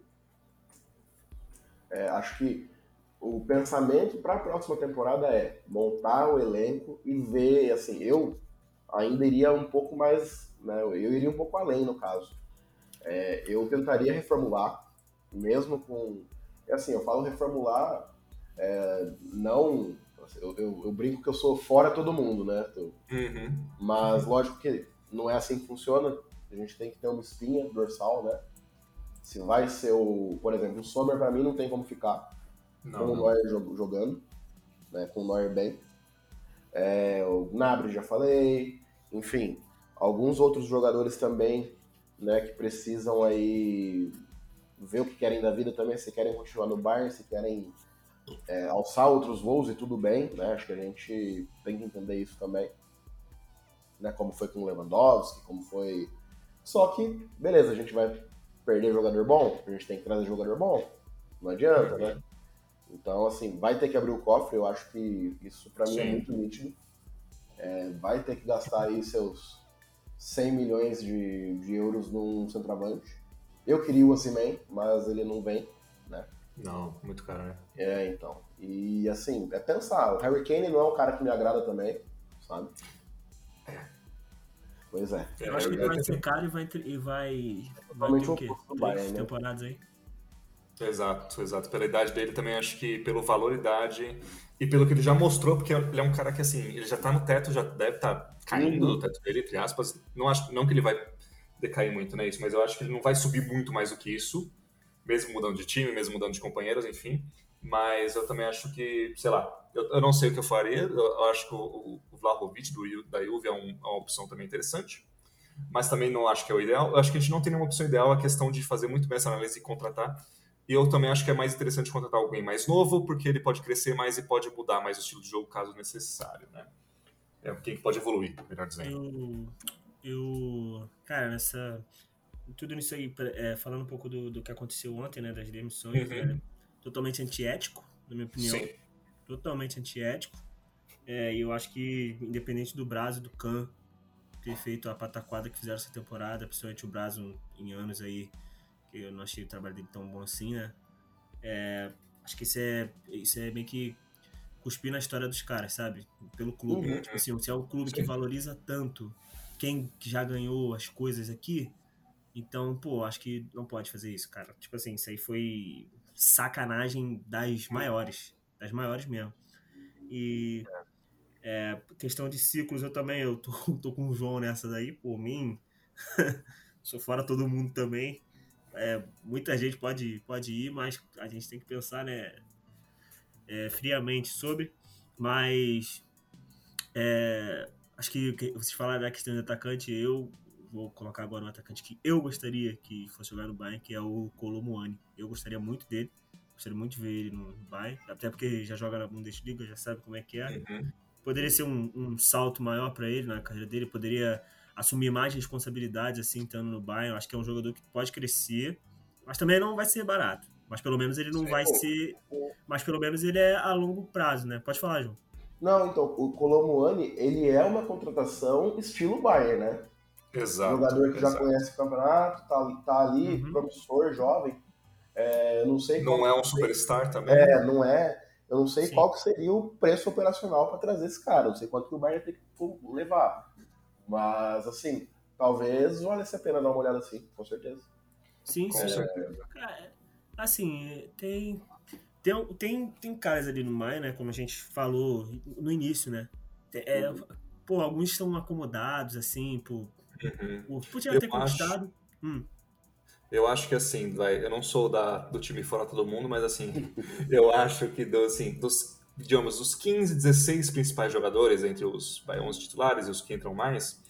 é, acho que o pensamento para a próxima temporada é montar o elenco e ver, assim, eu ainda iria um pouco mais, né, eu iria um pouco além no caso. É, eu tentaria reformular, mesmo com, assim, eu falo reformular, é, não, eu, eu, eu brinco que eu sou fora todo mundo, né, eu, Uhum. mas lógico que não é assim que funciona, a gente tem que ter uma espinha dorsal, né, se vai ser o, por exemplo, o Sommer pra mim não tem como ficar Não, com o não. Neuer jogando, né, com o Neuer bem. É, o Gnabry já falei, enfim, alguns outros jogadores também, né, que precisam aí ver o que querem da vida também, se querem continuar no Bayern, se querem é, alçar outros voos e tudo bem, né, acho que a gente tem que entender isso também, né, como foi com o Lewandowski, como foi... Só que, beleza, a gente vai perder jogador bom, a gente tem que trazer jogador bom, não adianta, né? Então, assim, vai ter que abrir o cofre, eu acho que isso pra mim é Sim. muito nítido. É, vai ter que gastar aí seus cem milhões de, de euros num centroavante. Eu queria o Osimhen, mas ele não vem, né? Não, muito caro, né? É, então. E, assim, é pensar, o Harry Kane não é um cara que me agrada também, sabe? Pois é. Eu acho que ele vai ser caro e vai, entre- e vai, vai Totalmente ter o o quê? oposto do Três Bayern, né? temporadas aí? Exato, exato. Pela idade dele também, acho que pelo valor e idade e pelo que ele já mostrou, porque ele é um cara que, assim, ele já tá no teto, já deve estar caindo Uhum. do teto dele, entre aspas. Não, acho, não que ele vai decair muito, né, isso, mas eu acho que ele não vai subir muito mais do que isso, mesmo mudando de time, mesmo mudando de companheiros, enfim. Mas eu também acho que, sei lá, eu, eu não sei o que eu faria, eu, eu acho que o, o Vlahovic do, Ju- da Juve é, um, é uma opção também interessante, mas também não acho que é o ideal. Eu acho que a gente não tem nenhuma opção ideal, a questão de fazer muito bem essa análise e contratar. E eu também acho que é mais interessante contratar alguém mais novo, porque ele pode crescer mais e pode mudar mais o estilo de jogo caso necessário, né? É alguém que pode evoluir, melhor dizendo. Eu, eu, cara, nessa, tudo isso aí, é, falando um pouco do, do que aconteceu ontem, né, das demissões, Uhum. é totalmente antiético, na minha opinião. Sim. Totalmente antiético. É, e eu acho que, independente do Brazo e do Kahn ter feito a pataquada que fizeram essa temporada, principalmente o Brazo em anos aí, que eu não achei o trabalho dele tão bom assim, né? É, acho que isso é, isso é meio que cuspir na história dos caras, sabe? Pelo clube. Uhum. Tipo assim, se é o clube Sim. que valoriza tanto quem já ganhou as coisas aqui, então, pô, acho que não pode fazer isso, cara. Tipo assim, isso aí foi sacanagem das maiores. Das maiores mesmo. E é, questão de ciclos, eu também, eu tô, tô com o João nessa daí, por mim, sou fora todo mundo também. É, muita gente pode, pode ir, mas a gente tem que pensar, né, é, friamente sobre. Mas é, acho que, que vocês falaram da questão do atacante, eu vou colocar agora um atacante que eu gostaria que fosse jogar no Bayern, que é o Kolo Muani. Eu gostaria muito dele, gostaria muito de ver ele no Bayern, até porque já joga na Bundesliga, já sabe como é que é. Uhum. Poderia ser um, um salto maior para ele na carreira dele, poderia assumir mais responsabilidades assim, estando no Bayern. Eu acho que é um jogador que pode crescer, mas também não vai ser barato. Mas pelo menos ele não Sim. vai ser. Mas pelo menos ele é a longo prazo, né? Pode falar, João. Não, então, o Kolo Muani, ele é uma contratação estilo Bayern, né? Exato. Jogador que já exato. conhece o campeonato, tá, tá ali, Uhum. promissor, jovem. É, eu não sei Não qual é um que- superstar também? É, não é. Eu não sei Sim. qual que seria o preço operacional para trazer esse cara. Eu não sei quanto que o Bayern tem que levar. Mas, assim, talvez valesse a pena dar uma olhada assim, com certeza. Sim, Com sim. certeza. Cara, assim, tem, tem, tem, tem caras ali no Bayern, né? Como a gente falou no início, né? É, Uhum. pô, alguns estão acomodados, assim, por, Uhum. por, por já Eu ter acho- conquistado. Hum. Eu acho que assim, vai, eu não sou da, do time fora todo mundo, mas assim, eu acho que do, assim, dos, digamos, dos quinze, dezesseis principais jogadores, entre os, vai, onze titulares e os que entram mais,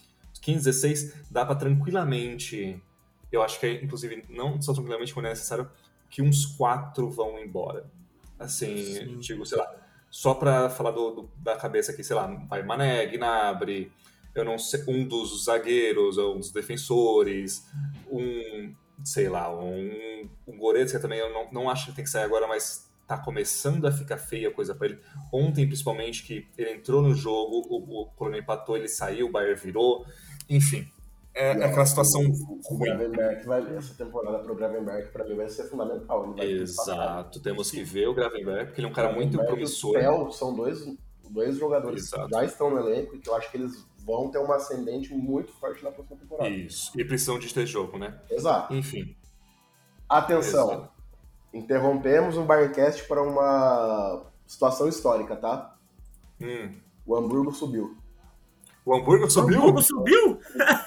quinze, dezesseis, dá pra tranquilamente, eu acho que é, inclusive, não só tranquilamente, quando é necessário, que uns quatro vão embora. Assim, Sim. digo, sei lá, só pra falar do, do, da cabeça aqui, sei lá, vai Mané, Gnabry, eu não sei, um dos zagueiros, um dos defensores, um, sei lá, um, um Goretzka também, eu não, não acho que tem que sair agora, mas tá começando a ficar feia a coisa pra ele. Ontem, principalmente, que ele entrou no jogo, o, o Colônia empatou, ele saiu, o Bayern virou, enfim. É, é aquela situação o, o ruim. Gravenberch vai, essa temporada pro Gravenberch, pra mim, vai ser fundamental. Ele vai Exato, temos que ver o Gravenberch, porque ele é um cara muito Gravenberch promissor. E o Theo são dois, dois jogadores Exato. que já estão no elenco e que eu acho que eles vão ter uma ascendente muito forte na próxima temporada. Isso, e precisam de ter jogo, né? Exato. Enfim. Atenção, Exato. Interrompemos o Bayerncast para uma situação histórica, tá? Hum. O Hamburgo subiu. O Hamburgo subiu? O Hamburgo subiu?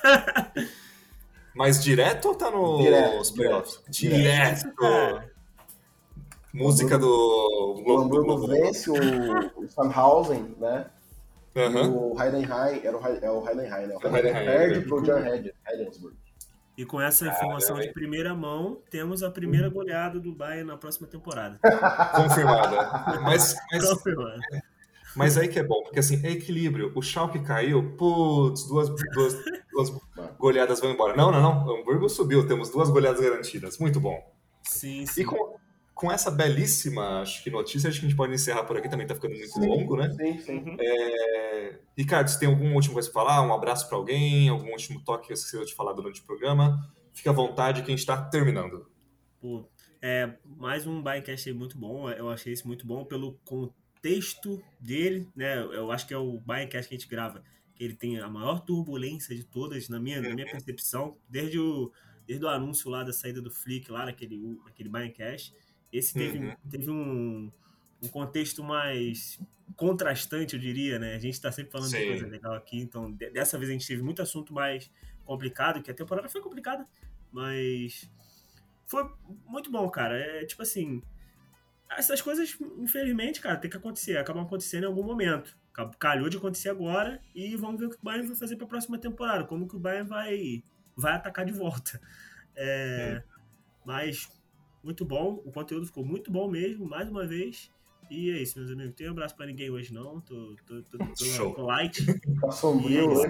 Mas direto ou tá no Direto, playoffs? direto. Direto! Cara. Música do O Globo. Hamburgo vence o, o Sandhausen, né? E Uhum. o Heidenheim, era o, Hei- é o Heidenheim, né? O O Heidenheim Heidenheim, perde né? pro Jan Hed- Hedensburg. E com essa informação Caramba. de primeira mão, temos a primeira goleada do Bayern na próxima temporada. Confirmada. Mas, mas, Confirmado. mas aí que é bom, porque assim, é equilíbrio. O Schalke caiu, putz, duas, duas, duas goleadas vão embora. Não, não, não. O Hamburgo subiu, temos duas goleadas garantidas. Muito bom. Sim, sim. E com, com essa belíssima, acho que notícia, acho que a gente pode encerrar por aqui, também tá ficando muito Sim, longo, né? Sim, sim. É... Ricardo, você tem algum último coisa pra falar? Um abraço pra alguém? Algum último toque que eu esqueci de falar durante o programa? Fica à vontade que a gente tá terminando. Pô, é, mais um Bayerncast aí muito bom. Eu achei esse muito bom pelo contexto dele, né? Eu acho que é o Bayerncast que a gente grava, que ele tem a maior turbulência de todas, na minha, na minha percepção, desde o, desde o anúncio lá da saída do Flick, lá naquele, naquele Bayerncast. Esse teve, Uhum. teve um, um contexto mais contrastante, eu diria, né? A gente tá sempre falando Sim. de coisa legal aqui, então de- dessa vez a gente teve muito assunto mais complicado, que a temporada foi complicada, mas foi muito bom, cara. É tipo assim, essas coisas, infelizmente, cara, tem que acontecer, acabam acontecendo em algum momento. Calhou de acontecer agora e vamos ver o que o Bayern vai fazer pra próxima temporada, como que o Bayern vai, vai atacar de volta. É, mas muito bom, o conteúdo ficou muito bom mesmo, mais uma vez. E é isso, meus amigos. Não tem um abraço pra ninguém hoje, não. Tô, tô, tô, tô, Show. tô light. Tá sombrio Isso. hoje.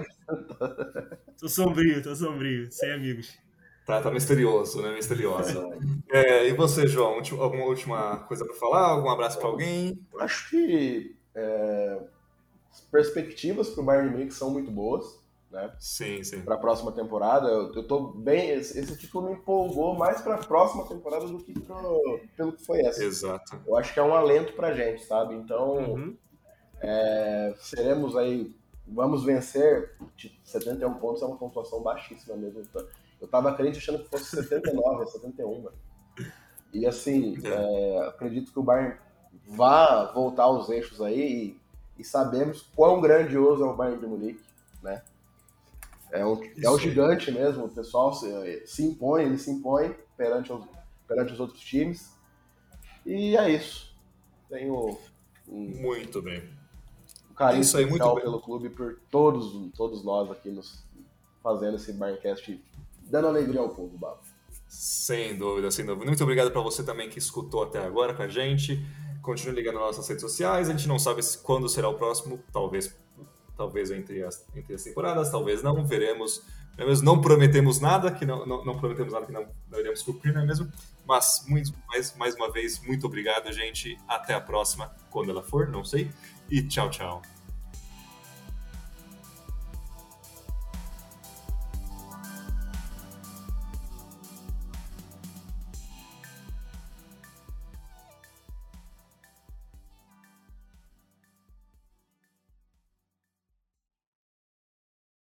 Tô sombrio, tô sombrio, sem amigos. Tá, tá misterioso, né? Misterioso. É, e você, João? Ulti- Alguma última coisa pra falar? Algum abraço pra alguém? Eu acho que é, as perspectivas pro Bayern de Munique são muito boas, né? Sim, sim. Para a próxima temporada. Eu, eu tô bem. Esse, esse título me empolgou mais para a próxima temporada do que pro, pelo que foi essa. Exato. Eu acho que é um alento pra gente, sabe? Então, Uhum. é, seremos aí. Vamos vencer. Tipo, setenta e um pontos é uma pontuação baixíssima mesmo. Eu tava crente achando que fosse setenta e nove, setenta e um, mano. E assim, é, acredito que o Bayern vá voltar aos eixos aí e, e sabemos quão grandioso é o Bayern de Munique, né? É um, é um gigante mesmo, o pessoal se, se impõe, ele se impõe perante os, perante os outros times. E é isso. Tenho um, Muito bem. um carinho Isso aí, muito especial bem. pelo clube, por todos, todos nós aqui nos fazendo esse Bayerncast, dando alegria ao povo, Babo. Sem dúvida, sem dúvida. Muito obrigado para você também que escutou até agora com a gente. Continue ligando nas nossas redes sociais. A gente não sabe se- quando será o próximo. Talvez, talvez entre as, entre as temporadas, talvez não. Veremos. Não, é mesmo? Não prometemos nada, que não, não, não prometemos nada que não, não iremos cumprir, não é mesmo? Mas, muito, mais, mais uma vez, muito obrigado, gente. Até a próxima, quando ela for, não sei. E tchau, tchau.